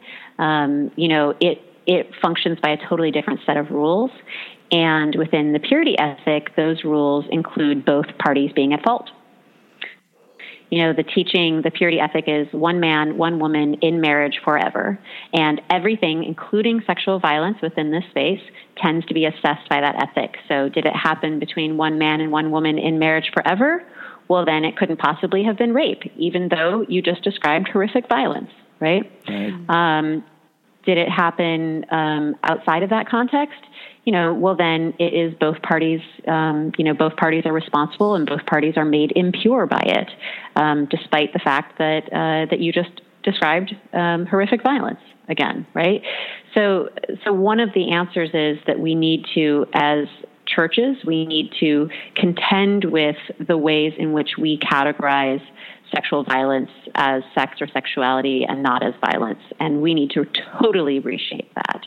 it functions by a totally different set of rules. And within the purity ethic, those rules include both parties being at fault. The purity ethic is one man, one woman in marriage forever. And everything, including sexual violence within this space, tends to be assessed by that ethic. So did it happen between one man and one woman in marriage forever? Well, then it couldn't possibly have been rape, even though you just described horrific violence, right? Did it happen outside of that context? Well, then it is both parties, both parties are responsible and both parties are made impure by it, despite the fact that you just described horrific violence again, right? So one of the answers is that we need to, as churches, we need to contend with the ways in which we categorize sexual violence as sex or sexuality and not as violence. And we need to totally reshape that.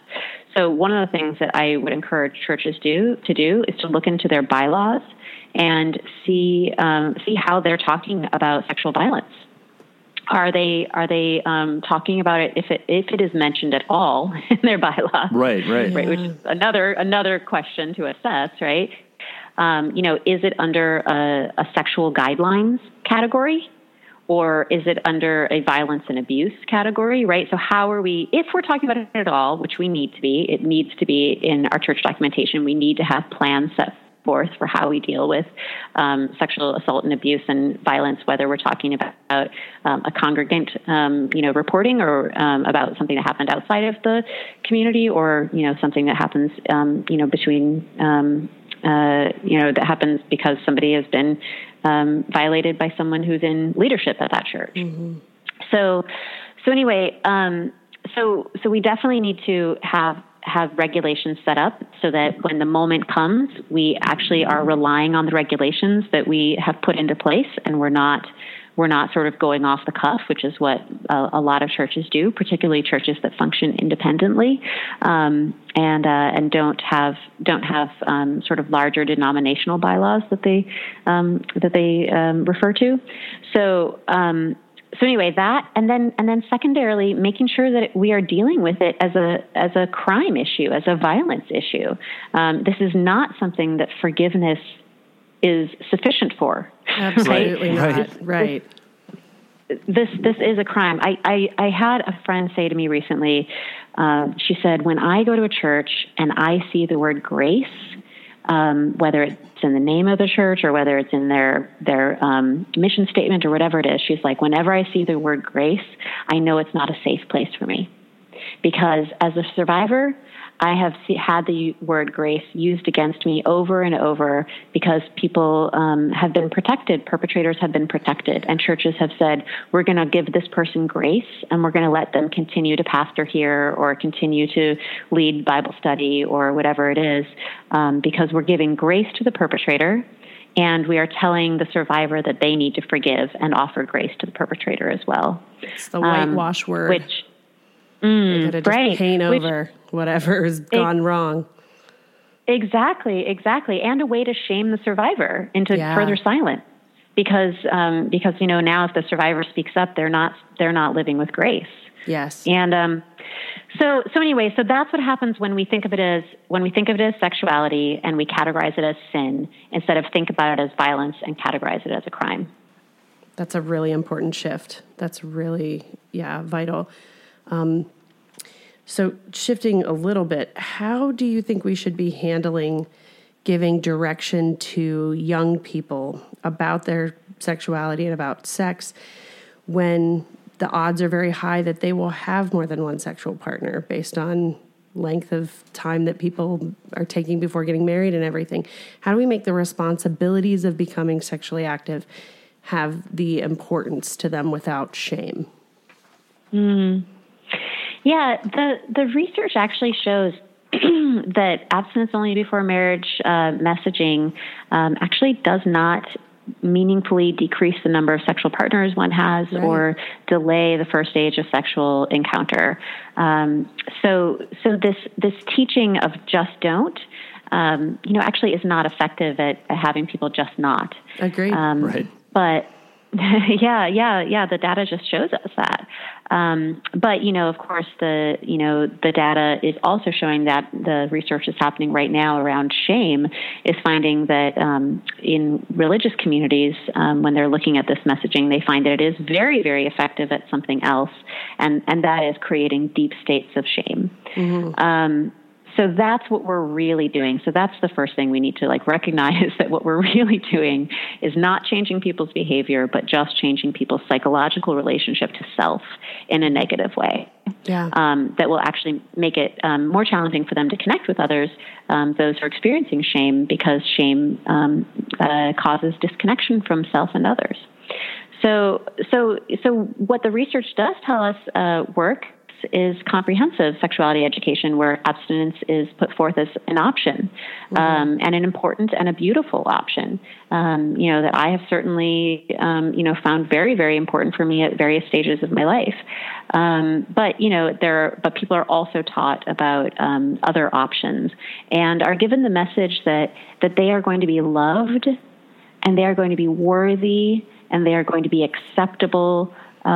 So one of the things that I would encourage churches to do is to look into their bylaws and see how they're talking about sexual violence. Are they talking about it if it is mentioned at all in their bylaws? Right. Right, which is another question to assess, right? Is it under a sexual guidelines category, or is it under a violence and abuse category, right? So how are we, if we're talking about it at all, which we need to be, it needs to be in our church documentation. We need to have plans set forth for how we deal with sexual assault and abuse and violence, whether we're talking about a congregant, reporting, or about something that happened outside of the community, or something that happens, between, that happens because somebody has been violated by someone who's in leadership at that church. Mm-hmm. So anyway, so we definitely need to have regulations set up so that when the moment comes, we actually are relying on the regulations that we have put into place, and we're not sort of going off the cuff, which is what a lot of churches do, particularly churches that function independently, and don't have sort of larger denominational bylaws that they refer to. So anyway, that, and then secondarily, making sure that we are dealing with it as a crime issue, as a violence issue. This is not something that forgiveness is sufficient for. Absolutely not. Right. This is a crime. I had a friend say to me recently, she said, when I go to a church and I see the word grace, whether it's in the name of the church or whether it's in their mission statement or whatever it is, she's like, whenever I see the word grace, I know it's not a safe place for me. Because as a survivor, I have had the word grace used against me over and over because people have been protected, perpetrators have been protected, and churches have said, we're going to give this person grace and we're going to let them continue to pastor here or continue to lead Bible study or whatever it is, because we're giving grace to the perpetrator and we are telling the survivor that they need to forgive and offer grace to the perpetrator as well. It's the whitewash word. Which, just paint over whatever has gone wrong. Exactly. And a way to shame the survivor into further silence. Because now if the survivor speaks up, they're not living with grace. Yes. And so anyway, so that's what happens when we think of it as sexuality and we categorize it as sin instead of think about it as violence and categorize it as a crime. That's a really important shift. That's really vital. So shifting a little bit, how do you think we should be handling giving direction to young people about their sexuality and about sex when the odds are very high that they will have more than one sexual partner based on length of time that people are taking before getting married and everything? How do we make the responsibilities of becoming sexually active have the importance to them without shame? Yeah, the research actually shows that abstinence only before marriage messaging actually does not meaningfully decrease the number of sexual partners one has or delay the first stage of sexual encounter. So this teaching of just don't, actually is not effective at having people just not. Agreed. Right. But the data just shows us that. But of course, the data is also showing that the research is happening right now around shame is finding that in religious communities, when they're looking at this messaging, they find that it is very, very effective at something else, and that is creating deep states of shame. Mm-hmm. So that's what we're really doing. So that's the first thing we need to recognize, that what we're really doing is not changing people's behavior, but just changing people's psychological relationship to self in a negative way. Yeah. That will actually make it more challenging for them to connect with others, those who are experiencing shame, because shame causes disconnection from self and others. So what the research does tell us works is comprehensive sexuality education, where abstinence is put forth as an option, and an important and a beautiful option. That I have certainly, found very, very important for me at various stages of my life. But people are also taught about other options and are given the message that they are going to be loved, and they are going to be worthy, and they are going to be acceptable,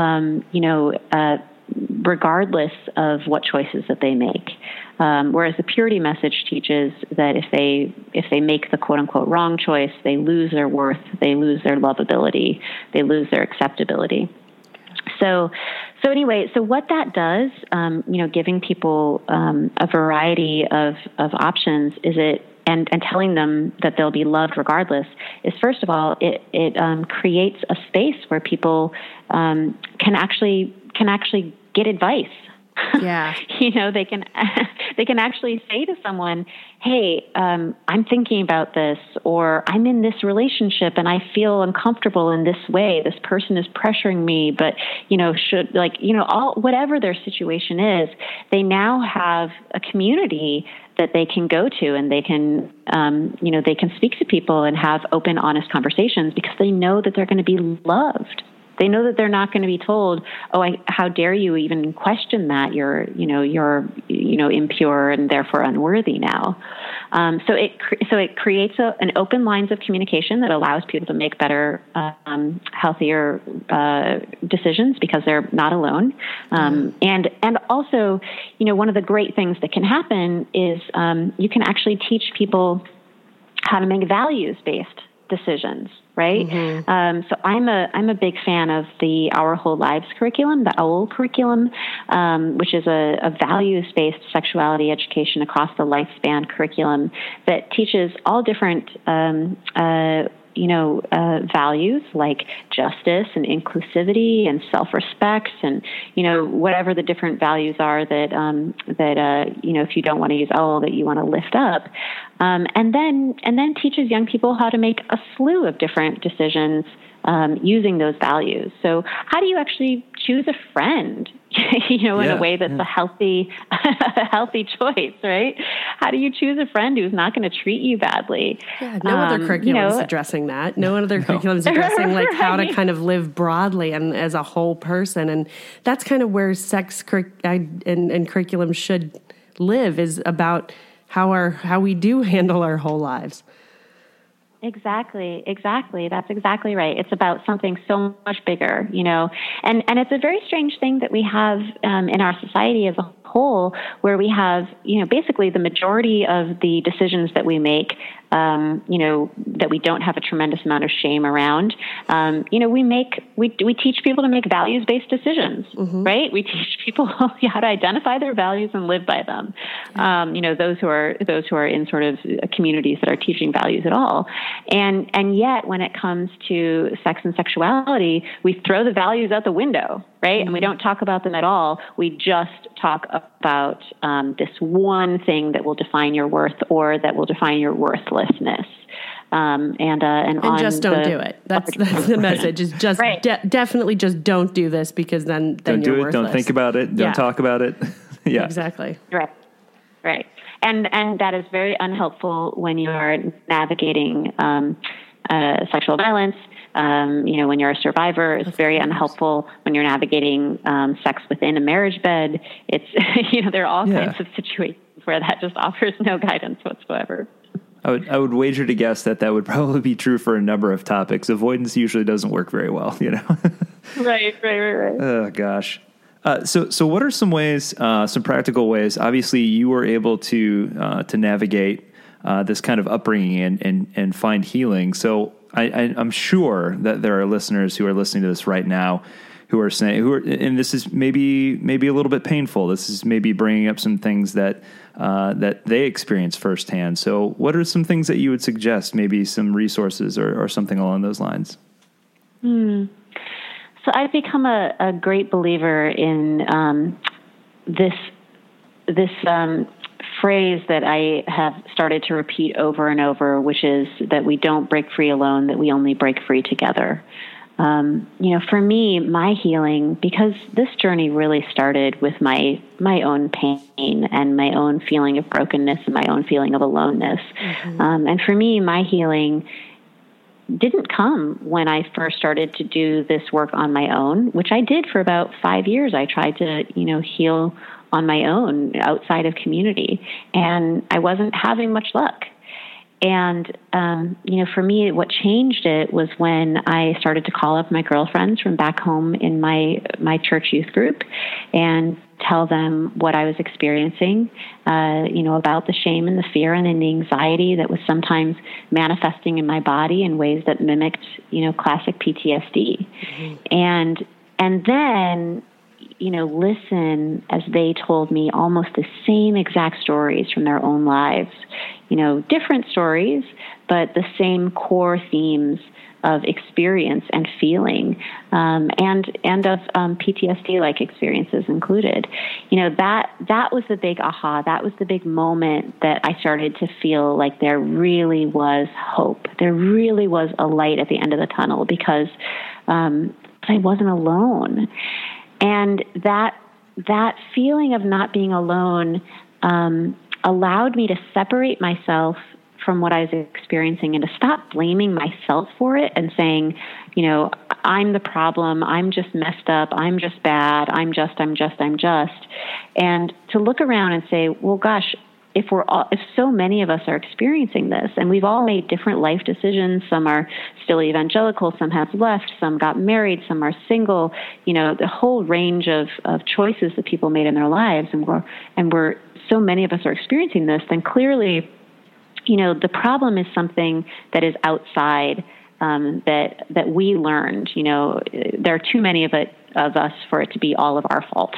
regardless of what choices that they make. Whereas the purity message teaches that if they make the quote unquote wrong choice, they lose their worth, they lose their lovability, they lose their acceptability. So what that does, giving people a variety of options and telling them that they'll be loved regardless is, first of all, it creates a space where people can actually get advice. Yeah. They can actually say to someone, hey, I'm thinking about this, or I'm in this relationship and I feel uncomfortable in this way. This person is pressuring me, but, whatever their situation is, they now have a community that they can go to, and they can, they can speak to people and have open, honest conversations because they know that they're going to be loved. They know that they're not going to be told, how dare you even question that? You're impure and therefore unworthy now. So it creates an open lines of communication that allows people to make better, healthier decisions because they're not alone. And also, one of the great things that can happen is you can actually teach people how to make values-based decisions, right? Mm-hmm. So I'm a big fan of the Our Whole Lives curriculum, the OWL curriculum, which is a values-based sexuality education across the lifespan curriculum that teaches all different values like justice and inclusivity and self-respect and, whatever the different values are that if you don't want to use OWL, that you want to lift up. And then teaches young people how to make a slew of different decisions using those values. So how do you actually choose a friend, in a way that's a healthy choice, right? How do you choose a friend who's not going to treat you badly? Yeah, no other curriculum is addressing that. No other curriculum is addressing how to kind of live broadly and as a whole person. And that's kind of where sex and curriculum should live, is about how we do handle our whole lives. Exactly. That's exactly right. It's about something so much bigger, and it's a very strange thing that we have in our society as a whole, where we have, basically the majority of the decisions that we make, that we don't have a tremendous amount of shame around. We teach people to make values-based decisions, mm-hmm. right? We teach people how to identify their values and live by them. Those who are in sort of communities that are teaching values at all. And yet when it comes to sex and sexuality, we throw the values out the window, right? Mm-hmm. And we don't talk about them at all. We just talk about this one thing that will define your worth or that will define your worthlessness. And just don't do it. That's the message. Is just right. Definitely just don't do this, because then don't you're do it. worthless. Don't think about it. Don't talk about it. Yeah, exactly. Right. And that is very unhelpful when you are navigating sexual violence. When you're a survivor, it's very unhelpful when you're navigating sex within a marriage bed. It's there are all kinds of situations where that just offers no guidance whatsoever. I would wager to guess that would probably be true for a number of topics. Avoidance usually doesn't work very well, Right. Oh gosh. So what are some ways, some practical ways? Obviously, you were able to navigate this kind of upbringing and find healing. So I'm sure that there are listeners who are listening to this right now who are saying, and this is maybe a little bit painful. This is maybe bringing up some things that they experience firsthand. So what are some things that you would suggest? Maybe some resources or something along those lines. So I've become a great believer in this phrase that I have started to repeat over and over, which is that we don't break free alone, that we only break free together. For me, my healing, because this journey really started with my own pain and my own feeling of brokenness and my own feeling of aloneness. And for me, my healing didn't come when I first started to do this work on my own, which I did for about 5 years. I tried to, heal on my own outside of community, and I wasn't having much luck. And, for me, what changed it was when I started to call up my girlfriends from back home in my church youth group and tell them what I was experiencing, about the shame and the fear and the anxiety that was sometimes manifesting in my body in ways that mimicked, classic PTSD. And then, listen as they told me almost the same exact stories from their own lives, different stories, but the same core themes of experience and feeling, and of PTSD-like experiences included. That was the big aha. That was the big moment that I started to feel like there really was hope. There really was a light at the end of the tunnel because I wasn't alone. And that feeling of not being alone allowed me to separate myself from what I was experiencing and to stop blaming myself for it and saying, I'm the problem, I'm just messed up, I'm just bad, I'm just. And to look around and say, well, gosh, if so many of us are experiencing this, and we've all made different life decisions, some are still evangelical, some have left, some got married, some are single, the whole range of choices that people made in their lives, and we're so many of us are experiencing this, then clearly, the problem is something that is outside, that we learned. There are too many of us for it to be all of our fault.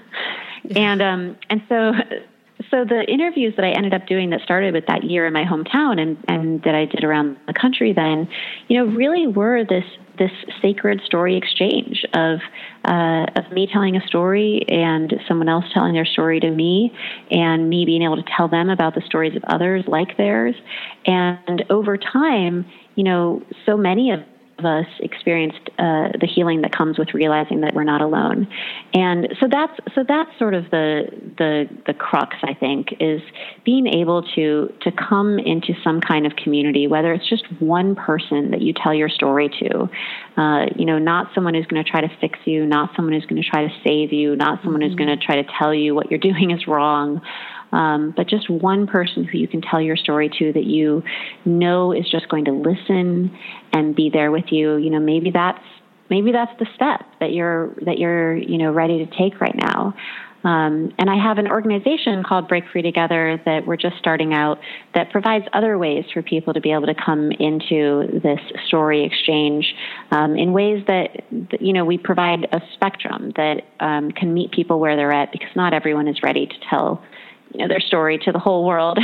And so the interviews that I ended up doing that started with that year in my hometown and that I did around the country then, really were this sacred story exchange of me telling a story and someone else telling their story to me and me being able to tell them about the stories of others like theirs. And over time, so many of us experienced the healing that comes with realizing that we're not alone. And so that's sort of the crux, I think, is being able to come into some kind of community, whether it's just one person that you tell your story to, not someone who's going to try to fix you, not someone who's going to try to save you, not someone who's going to try to tell you what you're doing is wrong, but just one person who you can tell your story to that is just going to listen and be there with you. Maybe that's the step that you're ready to take right now. And I have an organization called Break Free Together that we're just starting out that provides other ways for people to be able to come into this story exchange in ways that we provide a spectrum that can meet people where they're at, because not everyone is ready to tell their story to the whole world,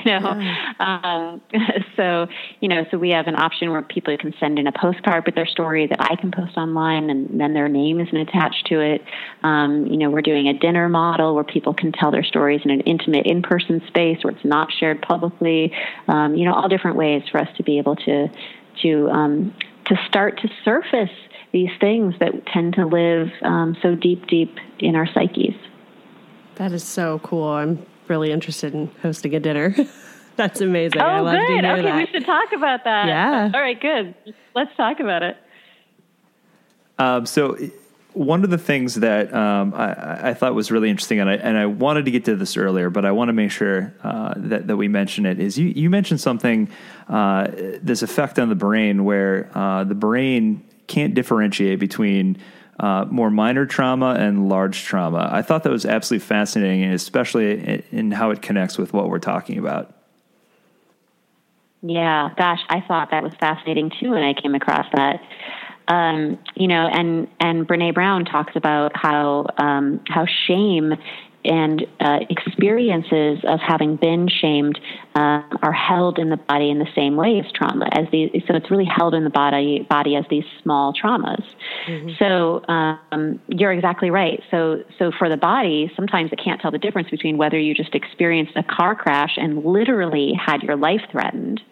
So we have an option where people can send in a postcard with their story that I can post online, and then their name isn't attached to it. We're doing a dinner model where people can tell their stories in an intimate in-person space where it's not shared publicly. All different ways for us to be able to start to surface these things that tend to live so deep in our psyches. That is so cool. I'm really interested in hosting a dinner. That's amazing. Oh, I love good. to hear Okay, that. we should talk about that. Yeah. All right, good. Let's talk about it. So one of the things that I thought was really interesting, and I wanted to get to this earlier, but I want to make sure that we mention it, is you mentioned something, this effect on the brain where the brain can't differentiate between more minor trauma and large trauma. I thought that was absolutely fascinating, and especially in how it connects with what we're talking about. Yeah, gosh, I thought that was fascinating too when I came across that. And Brené Brown talks about how shame and experiences of having been shamed are held in the body in the same way as trauma. So it's really held in the body as these small traumas. Mm-hmm. So you're exactly right. So for the body, sometimes it can't tell the difference between whether you just experienced a car crash and literally had your life threatened,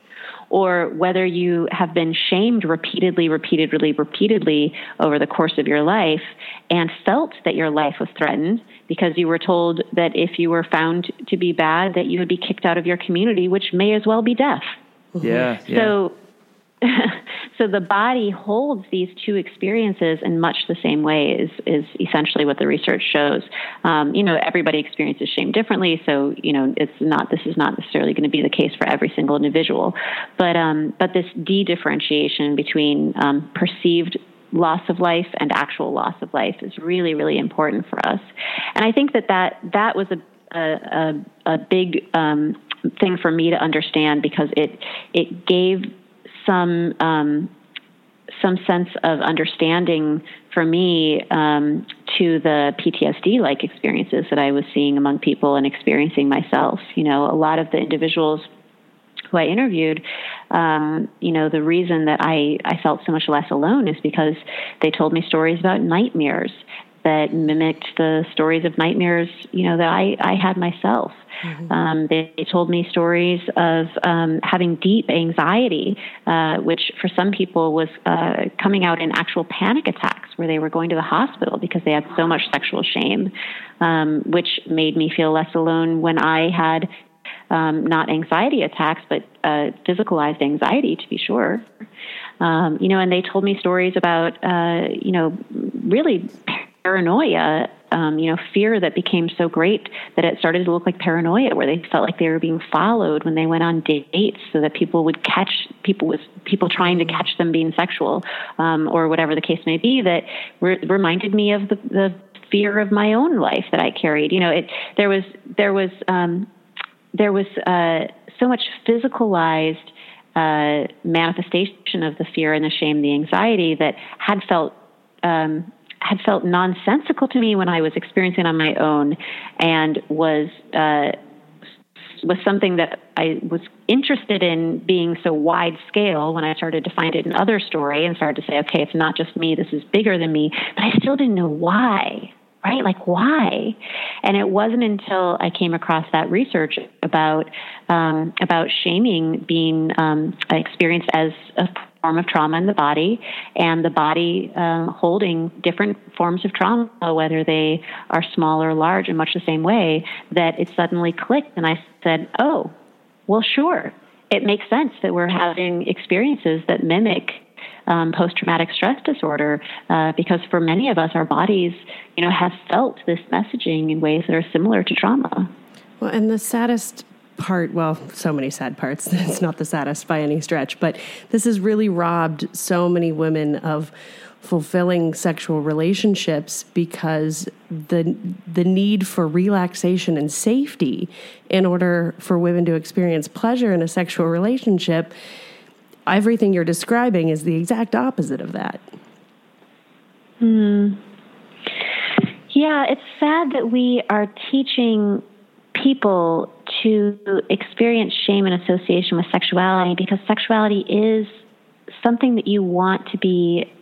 or whether you have been shamed repeatedly over the course of your life and felt that your life was threatened because you were told that if you were found to be bad, that you would be kicked out of your community, which may as well be death. Yeah. So the body holds these two experiences in much the same way is essentially what the research shows. Everybody experiences shame differently, so this is not necessarily going to be the case for every single individual. But this de-differentiation between perceived loss of life and actual loss of life is really, really important for us. And I think that was a big thing for me to understand, because it gave some sense of understanding for me to the PTSD-like experiences that I was seeing among people and experiencing myself. A lot of the individuals who I interviewed, the reason that I felt so much less alone is because they told me stories about nightmares that mimicked the stories of nightmares, that I had myself. Mm-hmm. They told me stories of having deep anxiety, which for some people was coming out in actual panic attacks where they were going to the hospital because they had so much sexual shame, which made me feel less alone when I had not anxiety attacks, but physicalized anxiety, to be sure. And they told me stories about, really paranoia, fear that became so great that it started to look like paranoia, where they felt like they were being followed when they went on dates, so that people would catch people trying to catch them being sexual, or whatever the case may be. That reminded me of the fear of my own life that I carried. There was so much physicalized manifestation of the fear and the shame, the anxiety that had felt nonsensical to me when I was experiencing it on my own, and was something that I was interested in being so wide scale when I started to find it in other story and started to say, okay, it's not just me, this is bigger than me, but I still didn't know why. Right? Like, why? And it wasn't until I came across that research about shaming being experienced as a form of trauma in the body, and the body holding different forms of trauma, whether they are small or large, in much the same way, that it suddenly clicked. And I said, oh, well, sure. It makes sense that we're having experiences that mimic post-traumatic stress disorder, because for many of us, our bodies, have felt this messaging in ways that are similar to trauma. Well, and the saddest part, well, so many sad parts, it's not the saddest by any stretch, but this has really robbed so many women of fulfilling sexual relationships, because the need for relaxation and safety in order for women to experience pleasure in a sexual relationship, everything you're describing is the exact opposite of that. Yeah, it's sad that we are teaching people to experience shame in association with sexuality, because sexuality is something that you want to be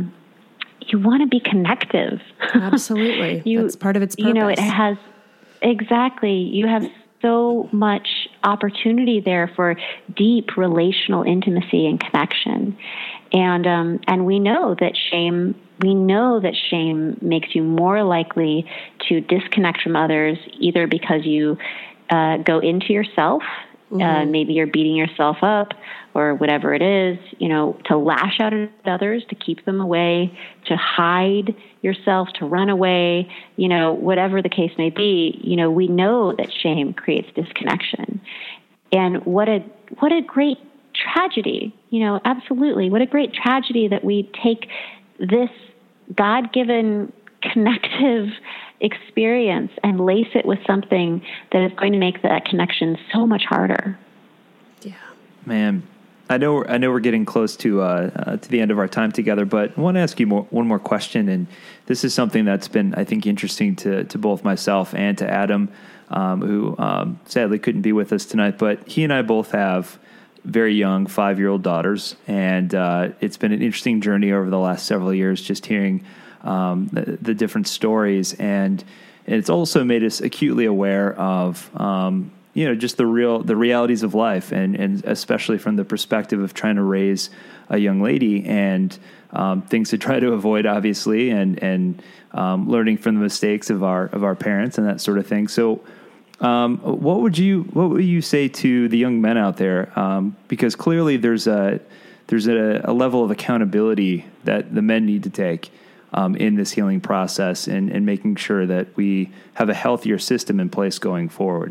connective. Absolutely. That's part of its purpose. It has, exactly. You have so much opportunity there for deep relational intimacy and connection. And we know that shame makes you more likely to disconnect from others, either because you go into yourself, maybe you're beating yourself up or whatever it is, to lash out at others, to keep them away, to hide yourself, to run away, whatever the case may be. We know that shame creates disconnection. And what a great tragedy, absolutely. What a great tragedy that we take this God-given connective experience and lace it with something that is going to make that connection so much harder. Yeah, man. I know we're getting close to the end of our time together, but I want to ask you one more question, and this is something that's been, I think, interesting to both myself and to Adam, who sadly couldn't be with us tonight. But he and I both have very young 5-year-old daughters, and it's been an interesting journey over the last several years, just hearing the different stories, and it's also made us acutely aware of just the realities of life, and especially from the perspective of trying to raise a young lady, and things to try to avoid, obviously, and learning from the mistakes of our parents and that sort of thing. So, what would you say to the young men out there? Because clearly there's a level of accountability that the men need to take in this healing process, and making sure that we have a healthier system in place going forward.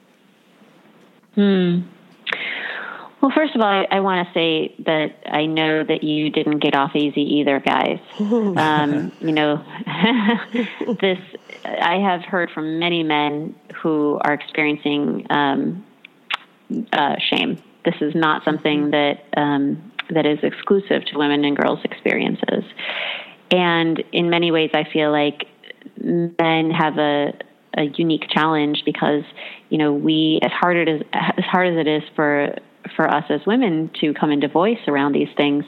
Well, first of all, I want to say that I know that you didn't get off easy either, guys. I have heard from many men who are experiencing shame. This is not something that is exclusive to women and girls' experiences. And in many ways, I feel like men have a unique challenge because, we, as hard as it is for us as women to come into voice around these things,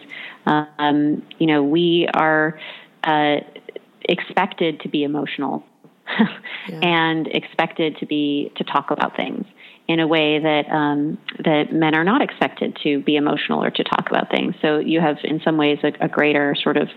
we are expected to be emotional and expected to talk about things in a way that that men are not expected to be emotional or to talk about things. So you have, in some ways, a greater sort of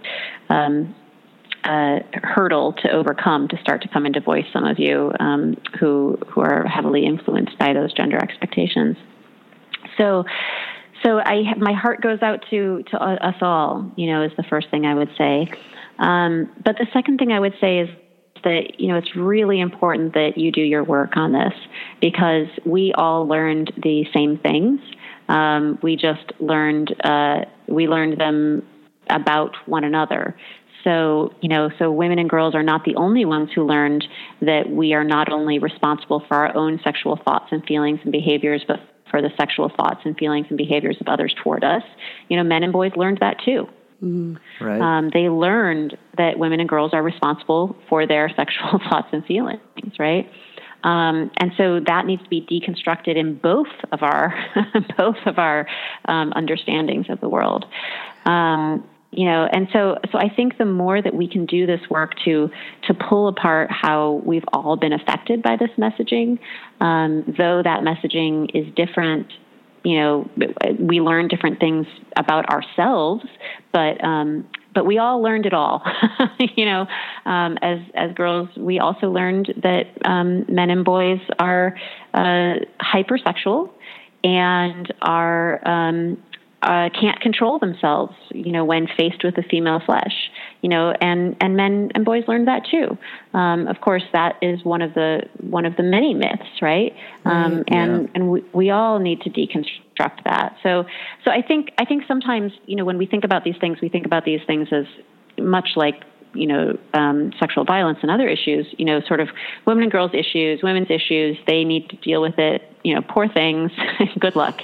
hurdle to overcome to start to come into voice. Some of you who are heavily influenced by those gender expectations. So my heart goes out to us all. Is the first thing I would say. But the second thing I would say is that, it's really important that you do your work on this, because we all learned the same things. We just learned them about one another. So women and girls are not the only ones who learned that we are not only responsible for our own sexual thoughts and feelings and behaviors, but for the sexual thoughts and feelings and behaviors of others toward us. Men and boys learned that too. Right. They learned that women and girls are responsible for their sexual thoughts and feelings, right? And so that needs to be deconstructed in both of our understandings of the world. And so I think the more that we can do this work to pull apart how we've all been affected by this messaging, though that messaging is different, we learn different things about ourselves, but we all learned it all. As girls, we also learned that men and boys are hypersexual and are can't control themselves, when faced with the female flesh, and men and boys learned that too. Of course, that is one of the many myths, right? And we all need to deconstruct that. So I think sometimes, when we think about these things as much like, sexual violence and other issues, sort of women and girls issues, women's issues, they need to deal with it, poor things, good luck.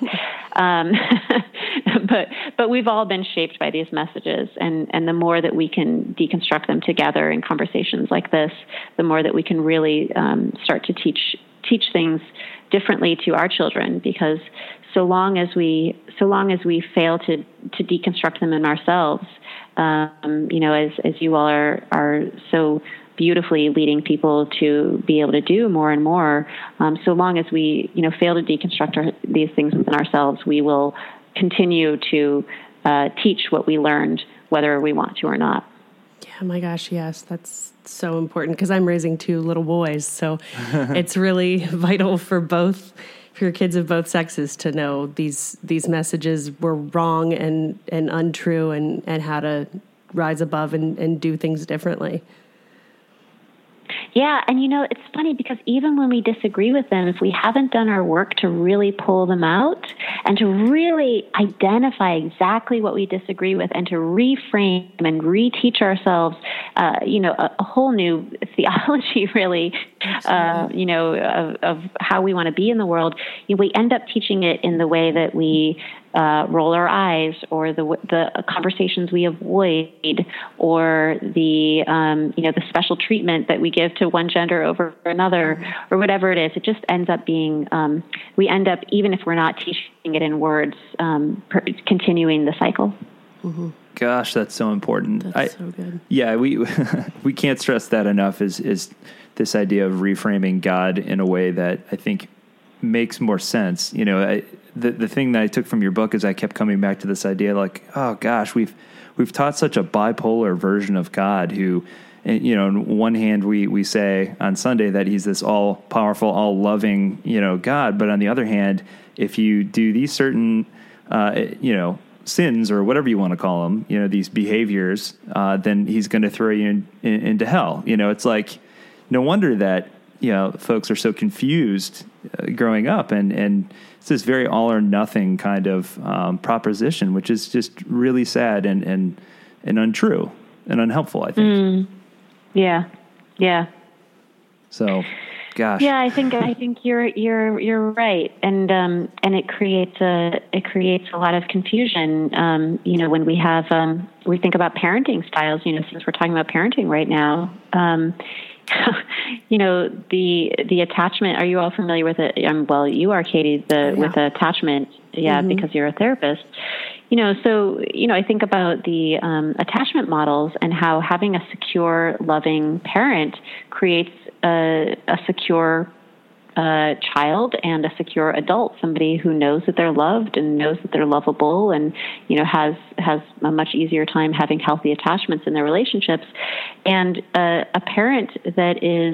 But we've all been shaped by these messages, and the more that we can deconstruct them together in conversations like this, the more that we can really start to teach things differently to our children, because so long as we fail to deconstruct them in ourselves, as you all are so beautifully leading people to be able to do more and more, so long as we fail to deconstruct these things within ourselves, we will continue to teach what we learned, whether we want to or not. Yeah, my gosh, yes, that's so important, because I'm raising 2 little boys, so it's really vital for your kids of both sexes to know these messages were wrong and untrue, and how to rise above and do things differently. Yeah, and it's funny because even when we disagree with them, if we haven't done our work to really pull them out and to really identify exactly what we disagree with and to reframe and reteach ourselves, a whole new theology, really, of how we want to be in the world, we end up teaching it in the way that we roll our eyes, or the conversations we avoid, or the special treatment that we give to one gender over another, or whatever it is. It just ends up being, we end up, even if we're not teaching it in words, continuing the cycle. Mm-hmm. Gosh, that's so important. That's so good. Yeah, we can't stress that enough, is this idea of reframing God in a way that I think makes more sense. You know, the thing that I took from your book is I kept coming back to this idea, like, oh gosh, we've taught such a bipolar version of God who, you know, on one hand we say on Sunday that he's this all powerful, all loving, you know, God. But on the other hand, if you do these certain, you know, sins or whatever you want to call them, you know, these behaviors, then he's going to throw you into hell. You know, it's like, no wonder that, you know, folks are so confused growing up, and it's this very all or nothing kind of proposition, which is just really sad and untrue and unhelpful, I think. Yeah. So, gosh. Yeah, I think you're right, and it creates a lot of confusion. You know, when we think about parenting styles. You know, since we're talking about parenting right now. You know, the attachment. Are you all familiar with it? Well, you are, Katie. With attachment, because you're a therapist. You know, so I think about the attachment models and how having a secure, loving parent creates a secure child and a secure adult, somebody who knows that they're loved and knows that they're lovable, and has a much easier time having healthy attachments in their relationships. And a parent that is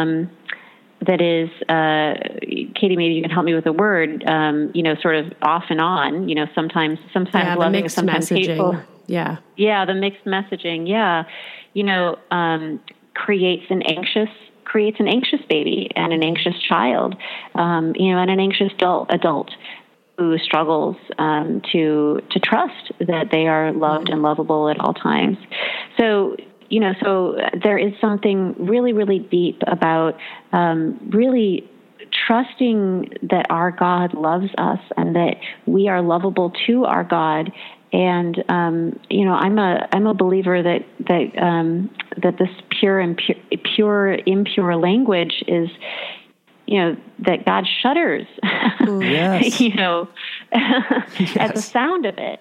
Katie, maybe you can help me with a word, sort of off and on, sometimes loving and sometimes hateful. Yeah, the mixed messaging, creates an anxious baby and an anxious child, and an anxious adult who struggles to trust that they are loved and lovable at all times. So there is something really, really deep about really trusting that our God loves us and that we are lovable to our God. And I'm a believer that this pure impure language is, that God shudders, yes. at the sound of it,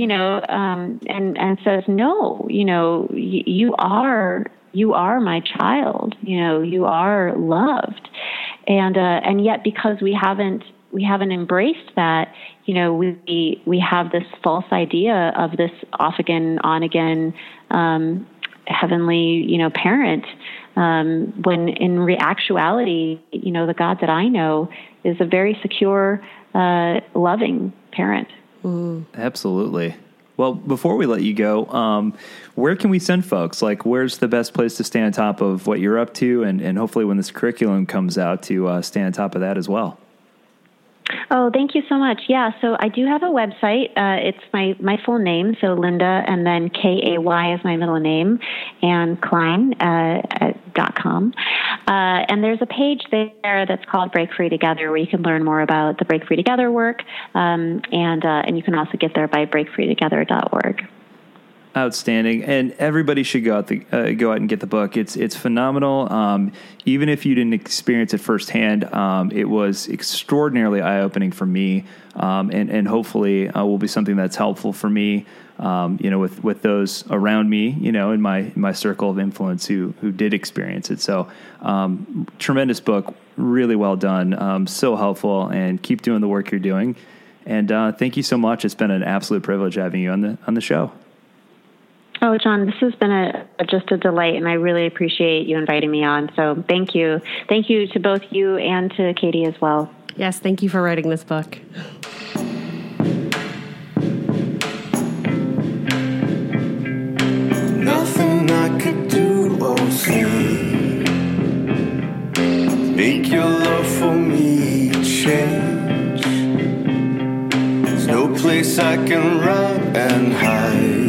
and says, no, you are my child, you are loved. And yet because we haven't embraced that, we have this false idea of this off again, on again, heavenly, parent, when in actuality, the God that I know is a very secure, loving parent. Absolutely. Well, before we let you go, where can we send folks? Like, where's the best place to stay on top of what you're up to? And hopefully when this curriculum comes out to stay on top of that as well. Oh, thank you so much. Yeah, so I do have a website. It's my full name, so Linda, and then Kay is my middle name, and Klein .com. And there's a page there that's called Break Free Together, where you can learn more about the Break Free Together work, and you can also get there by breakfreetogether.org. Outstanding, and everybody should go out and get the book. It's phenomenal. Even if you didn't experience it firsthand, it was extraordinarily eye-opening for me, and hopefully will be something that's helpful for me. With those around me, in my circle of influence who did experience it. So, tremendous book, really well done, so helpful, and keep doing the work you're doing. And thank you so much. It's been an absolute privilege having you on the show. Oh, John, this has been just a delight, and I really appreciate you inviting me on. So thank you. Thank you to both you and to Katie as well. Yes, thank you for writing this book. Nothing I could do or say make your love for me change. There's no place I can run and hide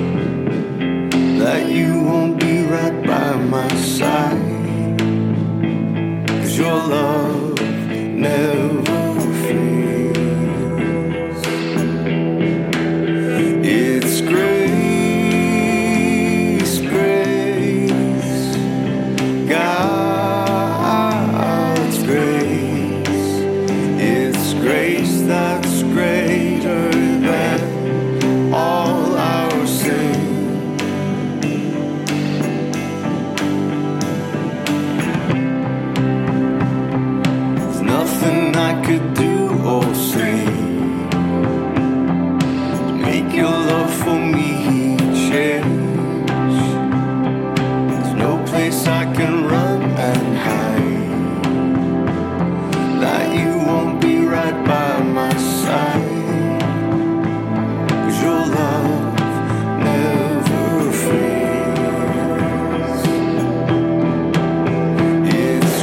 that you won't be right by my side, 'cause your love never fails. It's grace, grace, God's grace. It's grace that's greater than all our sin. Nothing your love for me change. There's no place I can run and hide, that you won't be right by my side. 'Cause your love never fades. It's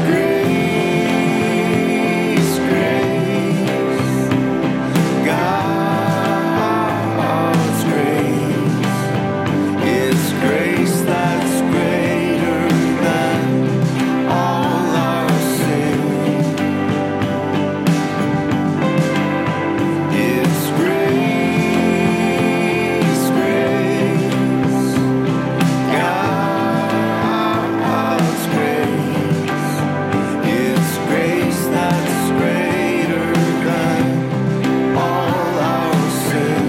grace, grace, God's grace. It's grace that's greater than all our sin. It's grace, grace, God's grace. It's grace that's greater than all our sin.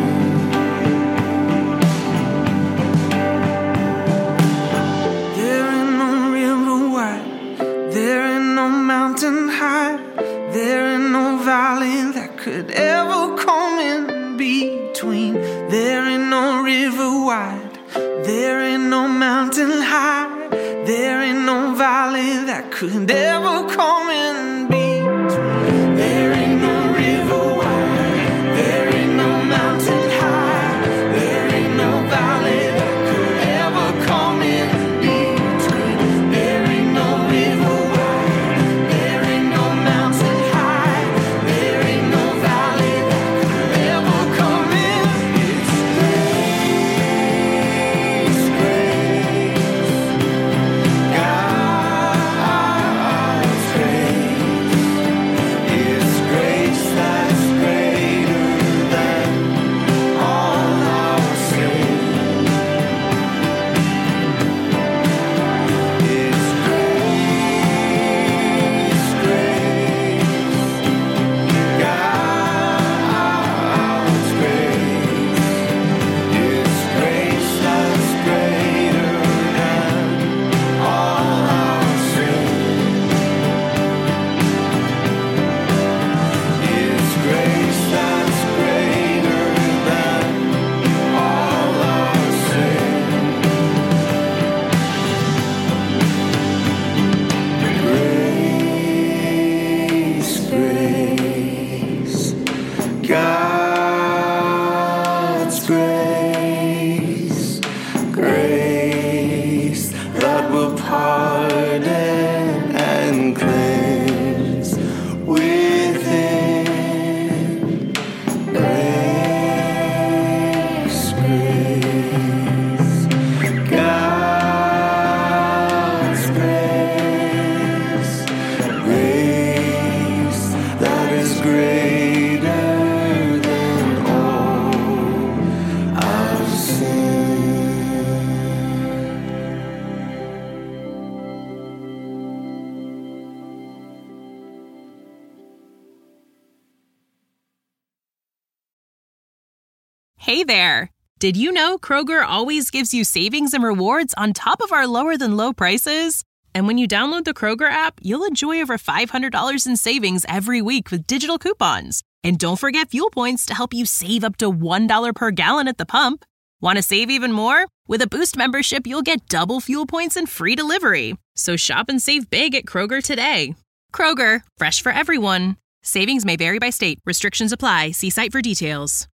There ain't no river wide, there ain't no mountain high, there ain't no valley that could ever come in between. There ain't no river wide, there ain't no mountain high, there ain't no valley that could ever come in between. There ain't no river wide, there ain't no mountain high, there ain't no valley that could ever come in between. There ain't no river wide, there ain't no mountain high, there ain't no valley that could ever come in. It's grace, grace, God's grace. It's grace that's greater than all our sin. It's grace, grace, God's grace. It's grace that's greater than all our sin. It's grace that's greater than all our sin. Grace, grace, God's grace, grace that will pardon and cleanse within. Grace, grace, God's grace, grace that is greater than all our sin. Hey there! Did you know Kroger always gives you savings and rewards on top of our lower than low prices? And when you download the Kroger app, you'll enjoy over $500 in savings every week with digital coupons. And don't forget fuel points to help you save up to $1 per gallon at the pump. Want to save even more? With a Boost membership, you'll get double fuel points and free delivery. So shop and save big at Kroger today. Kroger, fresh for everyone. Savings may vary by state. Restrictions apply. See site for details.